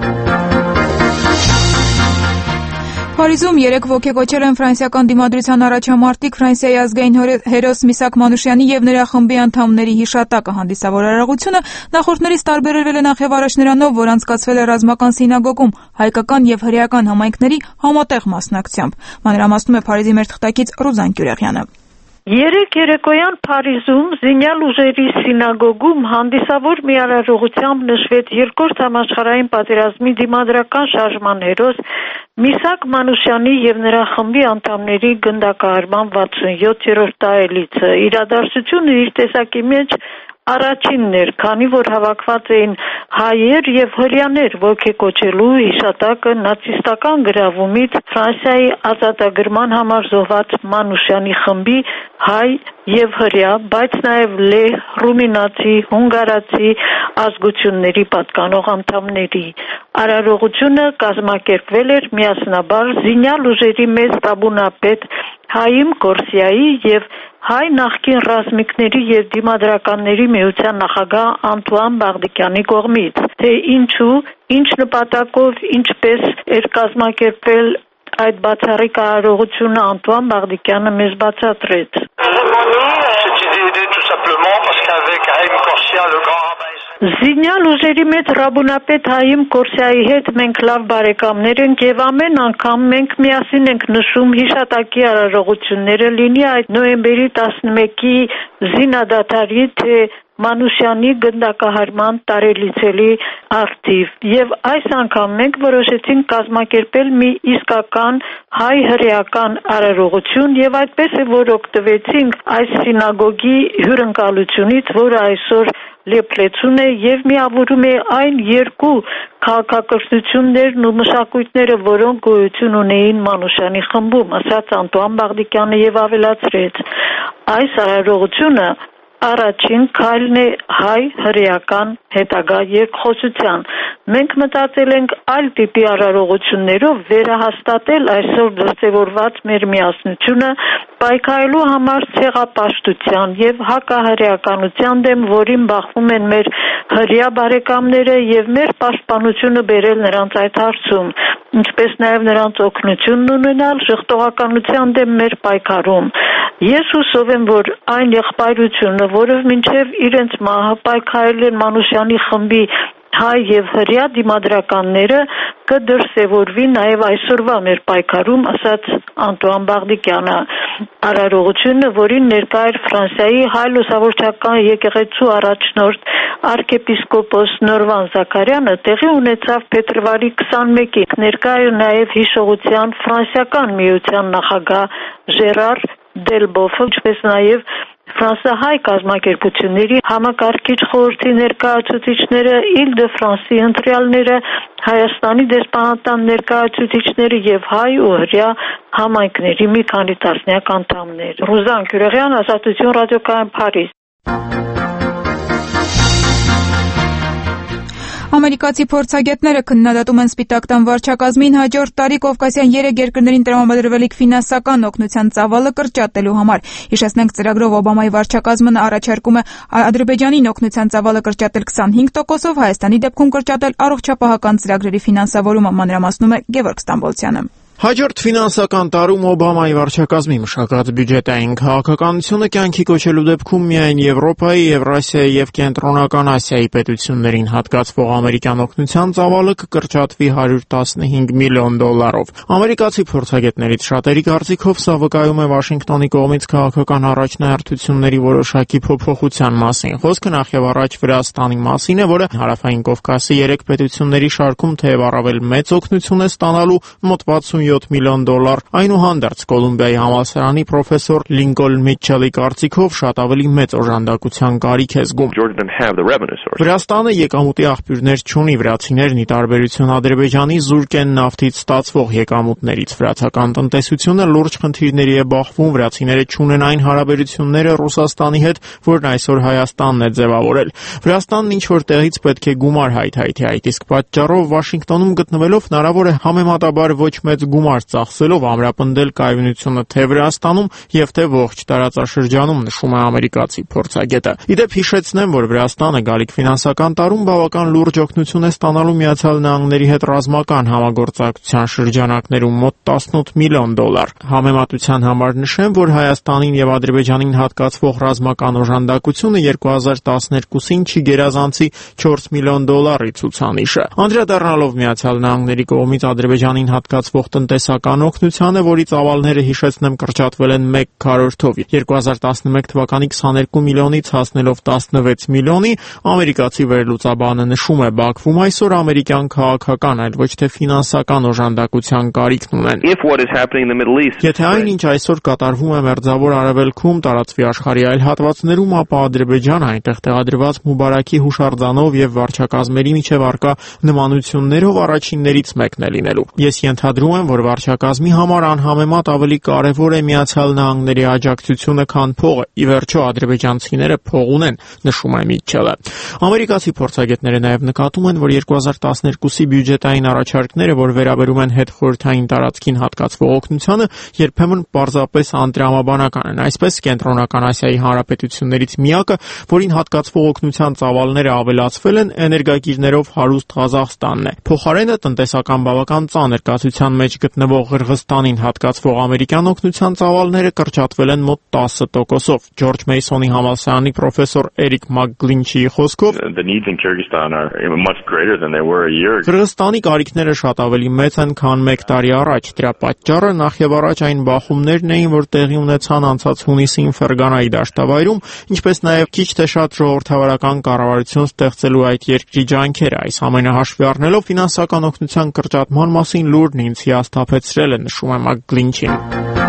Փարիզում 3 ոգեկոչել են ֆրանսիական դիմադրության առաջամարտիկ Ֆրանսիայի ազգային հերոս Միսակ Մանուշյանի եւ նրա խմբի անդամների հիշատակը հանդիսավոր արարողությունը նախորդներից տարբերվել է նախ առաջ նրանով, որ անցկացվել է ռազմական սինագոգում հայկական եւ հրեական համայնքների համատեղ մասնակցությամբ։ Մանրամասնում է Փարիզի մեր թղթակից Ռուզան Կյուրեղյանը։ Երեկ երեկոյան Փարիզում զինյալ ուժերի սինագոգում հանդիսավոր մի արարողությամբ նշվեց Երկրորդ համաշխարհային պատերազմի դիմադրական շարժման հերոս Միսակ Մանուշյանի եւ նրա խմբի անդամների գնդակահարման 67-րդ տարելիցը։ Իրադարձությունը իր տեսակի մեջ առաջինն էր, քանի որ հավաքված էին հայեր եւ հրեաներ ոգեկոչելու հիշատակը նացիստական գրավումից Ֆրանսիայի ազատագրման համար զոհված Մանուշյանի խմբի հայ եւ հրեա, բայց նաեւ լեհ, ռումինացի, հունգարացի ազգությունների պատկանող անդամների։ Արարողությունը կազմակերպվել էր միասնաբար զինյալ ուժերի մեծ տաբունապետ Հայիմ Կորսիայի եւ հայ նախկին ռազմիկների եւ դիմադրականների միության նախագահ Անտուան Բաղդիկյանի կողմից։ Թե ինչու, ինչ նպատակով, ինչպես էր կազմակերպվել այդ բացառիկ արարողությունը Անտուան Բաղդիկյանը մեզ բացատրեց։ Զինյալ ուժերի մեծ ռաբունապետ Հայիմ Կորսիայի հետ մենք լավ բարեկամներ ենք եւ ամեն անգամ մենք միասին ենք նշում հիշատակի արարողությունները, լինի այդ նոյեմբերի 11-ի զինադադարի, թե Մանուշյանի գնդակահարման տարելիցելի արդիվ եւ այս անգամ մենք որոշեցինք կազմակերպել մի իսկական հայ-հրեական արարողություն եւ այդպես է որ օգտվեցինք այս սինագոգի հյուրընկալությունից, որը այսօր լեփլեցուն է եւ միավորում է այն երկու քաղաքակրթություններն ու մշակույթները, որոնք գոյություն ունեին Մանուշյանի խմբում, ասաց Անտուան Բաղդիկյանը եւ ավելացրեց. այս արարողությունը առաջին քայլն է հայ-հրեական հետագա երկխոսության։ Մենք մտածել ենք այլ տիպի արարողություններով վերահաստատել այսօր դրսևորված մեր միասնությունը, պայքարելու համար ցեղապաշտության եւ հակահրեականության դեմ, որին բախվում են մեր հրեա բարեկամները եւ մեր պաշտպանությունը բերել նրանց այդ հարցում, ինչպես նաեւ նրանց օգնությունն ունենալ ժխտողականության դեմ մեր պայքարում։ Ես հուսով եմ, որ այն եղբայրությունը, որով մինչև իրենց մահը պայքարել են Մանուշյանի խմբի հայ եւ հրեա դիմադրականները, կդրսևորվի նաեւ այսօրվա մեր պայքարում, ասաց Անտուան Բաղդիկյանը։ Արարողությունը, որին ներկա էր Ֆրանսիայի հայ լուսավորչական եկեղեցու առաջնորդ arczepiskopos Նորվան Զաքարյանը, տեղի ունեցավ փետրվարի 21-ին։ Ներկա էր նաեւ հիշողության ֆրանսիական միության նախագահ Ժերար Դելբոֆը, ինչպես նաեւ ֆրանսահայ կազմակերպությունների համակարգիչ խորհրդի ներկայացուցիչները, Իլ-դե-Ֆրանսի ընտրյալները, Հայաստանի դեսպանատան ներկայացուցիչները եւ հայ ու հրեա համայնքների մի քանի տասնյակ անդամներ։ Ռուզան Կյուրեղյան, Ազատություն ռադիոկայան, Փարիզ։ ամերիկացի փորձագետները քննադատում են Սպիտակ տան վարչակազմին հաջորդ տարի Կովկասյան 3 երկրներին տրամադրվելիք ֆինանսական օգնության ծավալը կրճատելու համար։ Հիշեցնենք, ծրագրով Օբամայի վարչակազմը առաջարկում է Ադրբեջանին օգնության ծավալը կրճատել 25%-ով, Հայաստանի դեպքում կրճատել առողջապահական ծրագրերի ֆինանսավորումը, մանրամասնում է Գևորգ Ստամբոլցյանը։ Հաջորդ ֆինանսական տարում Օբամայի վարչակազմի մշակած բյուջետային քաղաքականությունը կյանքի կոչելու դեպքում միայն Եվրոպայի, Եվրասիայի եւ Կենտրոնական Ասիայի պետություններին հատկացվող ամերիկյան օգնության ծավալը կկրճատվի $115 միլիոն։ Ամերիկացի փորձագետներից շատերի կարծիքով սա վկայում է Վաշինգտոնի կողմից քաղաքական առաջնահերթությունների որոշակի փոփոխության մասին։ Խոսքը նախ եւ առաջ Վրաստանի մասին է, որը Հարավային Կովկասի 3 պետությունների շարքում թեև առավել մեծ օգնություն է ստանալու մոտ $67 միլիոն, այնուհանդերձ Կոլումբիայի համալսարանի պրոֆեսոր Լինկոլն Միթչելի կարծիքով շատ ավելի մեծ օժանդակության կարիք է զգում։ Վրաստանը եկամուտի աղբյուրներ չունի, վրացիներն ի տարբերություն Ադրբեջանի զուրկ են նավթից ստացվող եկամուտներից։ Վրացական տնտեսությունը լուրջ խնդիրների է բախվում, վրացիները չունեն այն հարաբերությունները Ռուսաստանի հետ, որն այսօր Հայաստանն է ձևավորել։ Վրաստանն ինչ-որ տեղից պետք է գումար հայթայթի, այդ իսկ պատճառով Վաշինգտոնում գտնվելով հնարավոր է համեմատաբար ոչ մեծ գումար ծախսելով ամրապնդել կայունությունը թե Վրաստանում եւ թե ողջ տարածաշրջանում, նշում է ամերիկացի փորձագետը։ Իդեպ հիշեցնեմ, որ Վրաստանը գալիք ֆինանսական տարում բավական լուրջ օգնություն է ստանալու Միացյալ Նահանգների հետ ռազմական համագործակցության շրջանակներում մոտ $18 միլիոն։ Համեմատության համար նշեմ, որ Հայաստանին եւ Ադրբեջանին հատկացվող ռազմական օժանդակությունը 2012-ին չի գերազանցի $4 միլիոն ցուցանիշը։ Անդրադառնալով Միացյալ Նահանգների կողմից Ադրբեջանին հատկացվող տնտեսական օգնությանը, որի ծավալները հիշեցնեմ կրճատվել են 1/4-ով 2011 թվականի 22 միլիոնից հասնելով 16 միլիոնի, ամերիկացի վերլուծաբանը նշում է, Բաքվում այսօր ամերիկյան քաղաքական, այլ ոչ թե ֆինանսական օժանդակության կարիքն ունեն։ Եթե այն, ինչ այսօր կատարվում է Մերձավոր Արևելքում, տարածվի աշխարհի այլ հատվածներում, ապա Ադրբեջանը այնտեղ տեղադրված Մուբարակի հուշարձանով եւ վարչակազմերի միջև առկա նմանություններով առաջիններից մեկն է լինելու։ Ես ենթադրում եմ, որ վարչակազմի համար անհամեմատ ավելի կարևոր է Միացյալ Նահանգների աջակցությունը, քան փողը։ Ի վերջո ադրբեջանցիները փող ունեն, նշում է Միթչելը։ Ամերիկացի փորձագետները նաև նկատում են, որ 2012-ի բյուջետային առաջարկները, որ վերաբերում են հետխորհրդային տարածքին հատկացվող օգնությանը, երբեմն պարզապես անտրամաբանական են։ Այսպես Կենտրոնական Ասիայի հանրապետություններից միակը, որին հատկացվող օգնության ծավալները ավելացվել են, էներգակիրներով հարուստ Ղազախստանն է։ Փոխարենը տնտեսական բավական ծանր կացության մեջ գտնվող Ղրղստանին հատկացվող ամերիկյան օգնության ծավալները կրճատվել են մոտ 10%-ով։ Ջորջ Մեյսոնի համալսարանի պրոֆեսոր Էրիկ Մակգլինչիի խոսքով Ղրղստանի կարիքները շատ ավելի մեծ են, քան 1 տարի առաջ։ Դրա պատճառը նախ եւ առաջ այն բախումներն էին, որ տեղի ունեցան անցած հունիսին Ֆերգանայի դաշտավայրում, ինչպես նաեւ քիչ թե շատ ժողովրդավարական կառավարություն ստեղծելու այդ երկրի ջանքերը։ Այս ամենը հաշվի առնելով ֆինանսական օգնության կրճատման մասին լուրն ինձ հիասթափեցրել է, նշում է Մակգլինչին։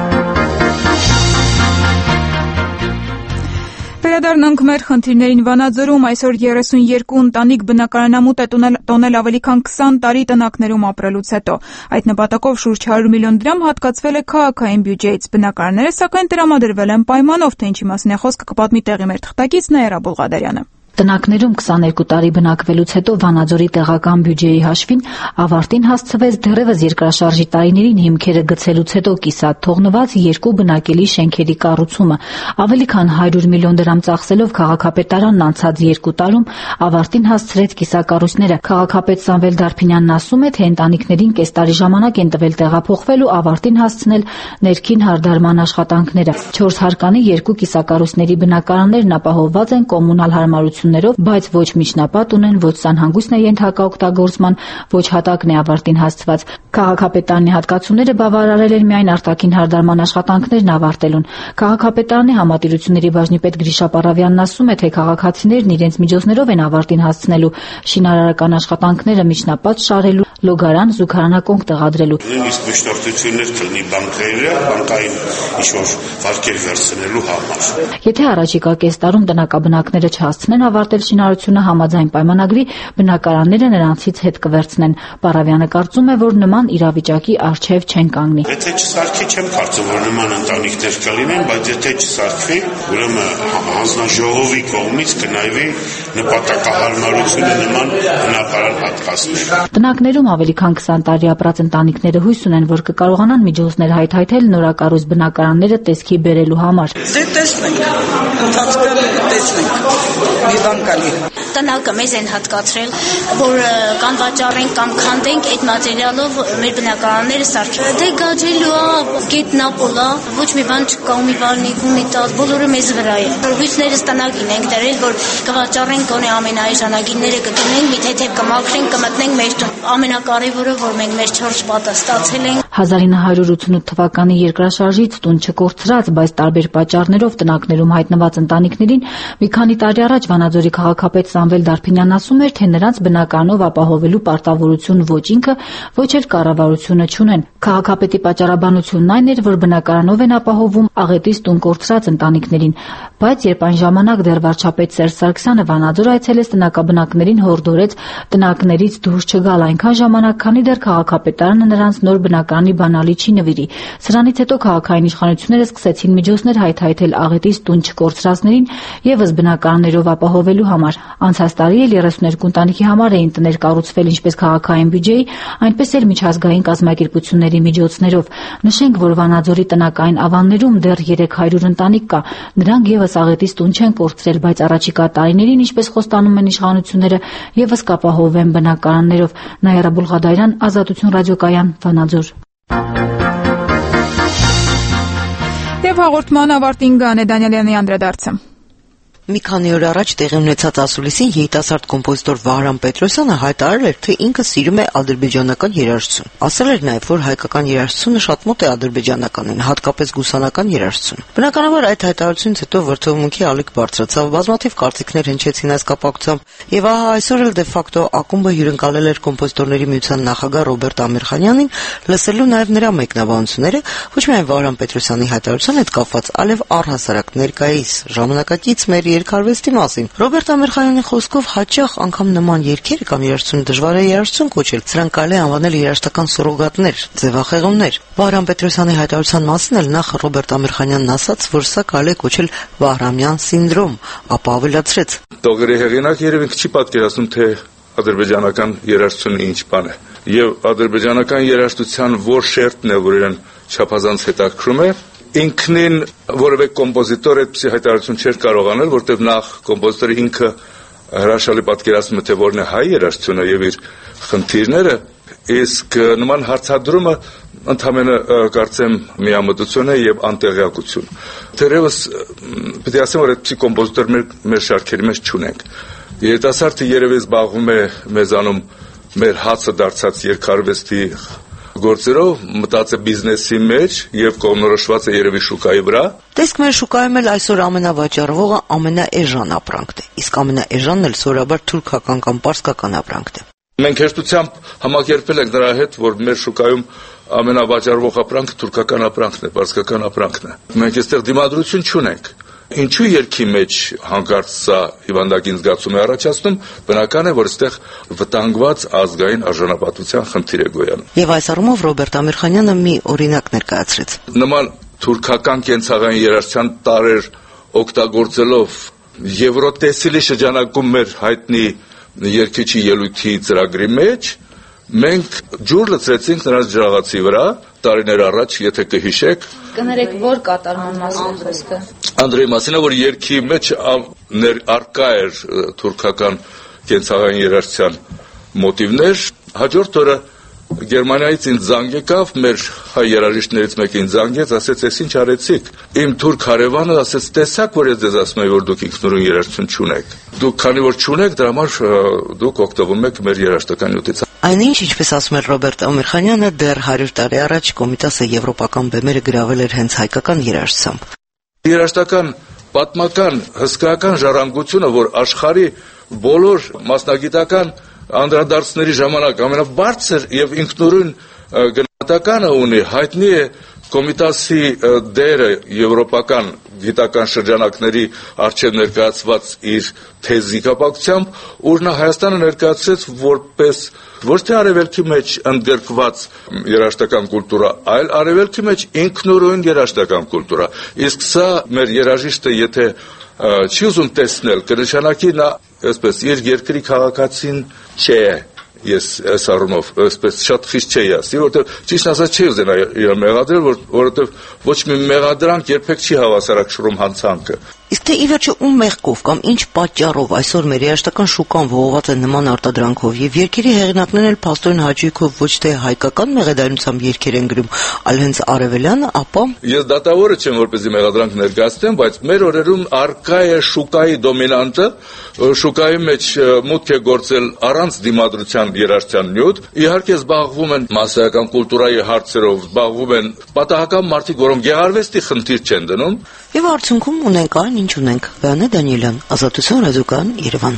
Վերադառնանք մեր խնդիրներին։ Վանաձորում այսօր 32 ընտանիք բնակարանամուտ է տոնել ավելի քան 20 տարի տնակներում ապրելուց հետո։ Այդ նպատակով շուրջ $100 միլիոն հատկացվել է քաղաքային բյուջեից։ Բնակարանները սակայն տրամադրվել են պայմանով, թե ինչի մասին է խոսքը կպատմի տեղի մեր թղթակից Նաիրա Բուլղադարյանը։ Տնակներում 22 տարի բնակվելուց հետո Վանաձորի տեղական բյուջեի հաշվին ավարտին հասցվեց դեռևս երկրաշարժի տարիներին հիմքերը գցելուց հետո կիսատ թողնված 2 բնակելի շենքերի կառուցումը։ Ավելի քան $100 միլիոն ծախսելով քաղաքապետարանն անցած 2 տարում ավարտին հասցրեց կիսակառույցները։ Քաղաքապետ Սամվել Դարփինյանն ասում է, թե ընտանիքներին կես տարի ժամանակ են տվել տեղափոխվել ու ավարտին հասցնել ներքին հարդարման աշխատանքները։ 4 հարկանի 2 կիսակառույցների բնակարաններն ապահովված են կոմունալ հարմարություններով, բայց ոչ միջնապատ ունեն, ոչ սանհանգույցն է ենթակա օգտագործման, ոչ հատակն է ավարտին հասցված։ Քաղաքապետարանի հատկացումները բավարարել են միայն արտաքին հարդարման աշխատանքներն ավարտելուն։ Քաղաքապետարանի համատիրությունների բաժնի պետ Գրիշա Պարավյանն ասում է, թե քաղաքացիներն իրենց միջոցներով են ավարտին հասցնելու շինարարական աշխատանքները միջնապատ շարելու, լոգարան, զուգարանակոնք տեղադրելու։ Նույնիսկ միջնորդություններ կլինի բանկային ինչ-որ վարկեր վերցնելու համար։ Եթե առաջիկա կես տարում տնակաբնակները չհասցնեն ավարտել շինարարությունը համաձայն պայմանագրի, բնակարանները նրանցից հետ կվերցնեն։ Պարավյանը կարծում է, որ նման իրավիճակի առջև չեն կանգնի։ Եթե չսարքի, չեմ կարծում, որ նման ընտանիքներ կլինեն, բայց եթե չսարքվի, ուրեմն հանձնաժողովի կողմից կնայվի նպատակահարմարությունը նման բնակարան հատկացնել։ Տնակներում ավելի քան 20 տարի ապրած ընտանիքները հույս ունեն, որ կկարողանան միջոցներ հայթայթել նորակառույց բնակարանները տեսքի բերելու համար։ Դե տեսնենք, ընթացքում տեսնենք, մի բան կանի։ Տնակը մեզ են հատկացրել, որ կամ վաճառենք կամ քանդենք այդ մատերիալով մեր բնակարանները սարքել։ Դե գաջելու է, գետնապոլա, ոչ մի բան չկա, մի բանիկ ու մի տալ, բոլորը մեզ վրա է։ Հույսներս տնակին ենք դրել, որ կվաճառենք գոնե ամենաէժանագինները կգնենք, մի թեթև կմաքրենք, կմտնենք մեր տուն։ Ամենակարևորը, որ մենք մեր 4 պատը ստացել ենք։ 1988 թվականի երկրաշարժից տուն չկորցրած, բայց տարբեր պատճառներով տնակներում հայտնված ընտանիքներին մի քանի տարի առաջ Վանաձորի քաղաքապետ Սամվել Դարփինյանն ասում էր, թե նրանց բնականով ապահովելու պարտավորություն ոչ ինքը, ոչ էլ կառավարությունը չունեն։ Քաղաքապետի պատճառաբանությունն այն էր, որ բնակարանով են ապահովում աղետից տուն կորցրած ընտանիքներին, բայց երբ այն ժամանակ դեռ վարչապետ Սերժ Սարգսյանը Վանաձոր այցելեց, տնակաբնակներին հորդորեց տնակներից դուրս չգալ այնքան ժամանակ, քանի դեռ քաղաքապետարանը նրանց նոր բնակարանի բանալի չի նվիրի։ Սրանից հետո քաղաքային իշխանությունները սկսեցին միջոցներ հայթայթել աղետից տուն չկորցրածներին եւս բնակարաններով ապահովելու համար։ Անցած տարի էլ 32 ընտանիքի համար էին տներ կառուցվել ինչպես քաղաքային բյուջեի, այնպես էլ միջազգային կազմակերպությունների միջոցներով։ Նշենք, որ Վանաձորի տնակային ավաններում դեռ 300 ընտանիք կա։ Նրանք եւս աղետից տուն չեն կորցրել, բայց առաջիկա տարիներին, ինչպես խոստանում են իշխանությունները, եւս կապահովեն բնակարաններով։ Նաիրա Բուլղադարյան, Ազատություն ռադիոկայան, Վանաձոր։ Եվ հաղորդման ավարտին Գանե Դանիելյանի անդրադարձը։ Մի քանի օր առաջ տեղի ունեցած ասուլիսին երիտասարդ կոմպոզիտոր Վահրամ Պետրոսյանը հայտարարել էր, թե ինքը սիրում է ադրբեջանական երաժշտություն։ Ասել էր նաև, որ հայկական երաժշտությունը շատ մոտ է ադրբեջանականին, հատկապես գուսանական երաժշտությունը։ Բնականաբար այդ հայտարարությունից հետո վրդովմունքի ալիք բարձրացավ, բազմաթիվ կարծիքներ հնչեցին այս կապակցությամբ, եւ ահա այսօր էլ դե ֆակտո ակումբը հյուրընկալել էր կոմպոզիտորների միության նախագահ Ռոբերտ Ամիրխանյանին, լսելու նաև նրա մեկնաբանությունները, ոչ միայն Վահրամ Պետրոսյանի հայտարարության հետ կապված, այլև առհասարակ ներկայիս ժամանակակից մեր երկարվեստի մասին։ Ռոբերտ Ամիրխանյանի խոսքով հաճախ անգամ նման երգերը կամ երաժշտությունը դժվար է երաժշտություն կոչել, սրանք կարելի է անվանել երաժշտական սուրոգատներ, ձևախեղումներ։ Վահրամ Պետրոսյանի հայտարարության մասին էլ նախ Ռոբերտ Ամիրխանյանն ասաց, որ սա կարելի է կոչել Վահրամյան սինդրոմ, ապա ավելացրեց. Տողերի հեղինակ երևի չի պատկերացնում, թե ադրբեջանական երաժշտությունը ինչ բան է, եւ ադրբեջանական երաժշտության որ շերտն է, որ իրեն չափազանց հետաքրում է, ինքնին որևէ կոմպոզիտոր այդպիսի հայտարարություն չէր կարող անել, որտեղ նախ կոմպոզիտորը ինքը հրաշալի պատկերացնում է, թե որն է հայ երաժշտությունը եւ իր խնդիրները, իսկ նման հարցադրումը ընդհանրապես կարծեմ միամտություն է եւ անտեղյակություն։ Դեռևս պետք է ասեմ, որ այդպիսի կոմպոզիտոր մեր շարքերի մեջ չունենք։ Երիտասարդը երևի զբաղվում է մեզանում մեր հացը դարձած երկարվեստի գործերով, մտած է բիզնեսի մեջ եւ կողմնորոշված է երևի շուկայի վրա։ Տեսք մեր շուկայում էլ այսօր ամենավաճառվողը ամենաէժան ապրանքն է, իսկ ամենաէժանն էլ սովորաբար թուրքական կամ պարսկական ապրանքն է։ Մենք հեշտությամբ համակերպել ենք նրա հետ, որ մեր շուկայում ամենավաճառվող ապրանքը թուրքական ապրանքն է, պարսկական ապրանքն է։ Մենք այստեղ դիմադրություն չունենք։ Ինչու երկի մեջ հանկարծ սա հիվանդագին զգացում է առաջացնում, բնական է, որ այստեղ վտանգված ազգային արժանապատվության խնդիր է գոյանում։ Եվ այս առումով Ռոբերտ Ամիրխանյանը մի օրինակ ներկայացրեց։ Նման թուրքական կենցաղային երաժշտության տարեր օգտագործելով Եվրոտեսիլի շրջանակում մեր հայտնի երգիչի ելույթի ծրագրի մեջ մենք ջուր լցրեցինք նրանց ջրաղացի վրա տարիներ առաջ, եթե կհիշեք։ Կներեք, որ կատարման մասին խոսքը։ Անդրեի մասին է, որ երգի մեջ արկա էր թուրքական կենցաղային երաժշտության մոտիվներ։ Հաջորդ օրը Գերմանիայից ինձ զանգ եկավ, մեր հայ երաժիշտներից մեկը ինձ զանգեց, ասեց, «Էս ինչ արեցիք»։ Իմ թուրք հարևանը ասեց, «Տեսակ, որ ես ձեզ ասում եմ, որ դուք ինքնուրույն երաժշտություն չունեք։ Դուք քանի որ չունեք, դրա համար դուք օգտվում եք մեր երաժշտական նյութից»։ Այնինչ, ինչպես ասում էր Ռոբերտ Ամիրխանյանը, դեռ 100 տարի առաջ Կոմիտասը եվրոպական բեմերը գրավել էր հենց հայկական երաժշտությամբ։ Երաժշտական պատմական հսկայական ժառանգությունը, որ աշխարհի բոլոր մասնագիտական անդրադարձների ժամանակ ամենաբարձր եւ ինքնուրույն գնահատականը ունի, հայտնի է Կոմիտասի դերը եվրոպական գիտական շրջանակների առջև ներկայացված իր թեզի կապակցությամբ, ուր նա Հայաստանը ներկայացրեց որպես ոչ թե արևելքի մեջ ընդգրկված երաժշտական կուլտուրա, այլ արևելքի մեջ ինքնուրույն երաժշտական կուլտուրա։ Իսկ սա մեր երաժիշտը եթե չի ուզում տեսնել, կնշանակի նա այսպես իր երկրի քաղաքացին չէ։ Ես այս առումով այսպես շատ խիստ չէի ասի, որովհետև ճիշտ ասած չի ուզենա իր մեղադրել, որովհետև ոչ մի մեղադրանք երբեք չի հավասարակշռում հանցանքը։ Իսկ թե ի վերջո ում մեղքով կամ ինչ պատճառով այսօր մեր երաժշտական շուկան ողողված է նման արտադրանքով եւ երգերի հեղինակներն էլ փաստորեն հաճույքով ոչ թե հայկական մեղադրանությամբ երգեր են գրում, այլ հենց արևելյանը, ապա ես դատավորը չեմ որպեսզի մեղադրանք ներկայացնեմ, բայց մեր օրերում արկա է շուկայի դոմինանտը, շուկայի մեջ մուտք է գործել առանց դիմադրության երաժշտության նյութ, իհարկե զբաղվում են մասսայական կուլտուրայի հարցերով, զբաղվում են պատահական մարդիկ, որոնք գեղարվեստի խնդիր չեն դնում, եւ արդյունքում ունենք այն, ինչ ունենք։ Վանե Դանիելյան, Ազատություն ռադիոկայան, Երևան։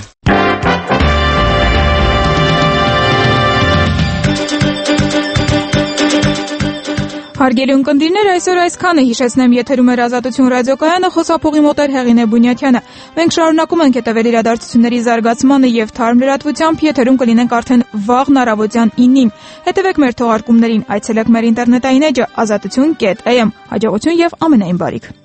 Հարգելի ունկնդիրներ, այսօր այսքանը հիշեցնեմ եթերում էր Ազատություն ռադիոկայանը, խոսափողի մոտ էր Հեղինե Բունյաթյանը։ Մենք շարունակում ենք հետևել իրադարձությունների զարգացմանը եւ թարմ լրատվությամբ, եթերում կլինենք արդեն վաղն առավոտյան 9-ին։ Հետևեք մեր թողարկումներին, այցելեք մեր ինտերնետային էջը azatutun.am։ Հաջողություն եւ ամենայն բարիք։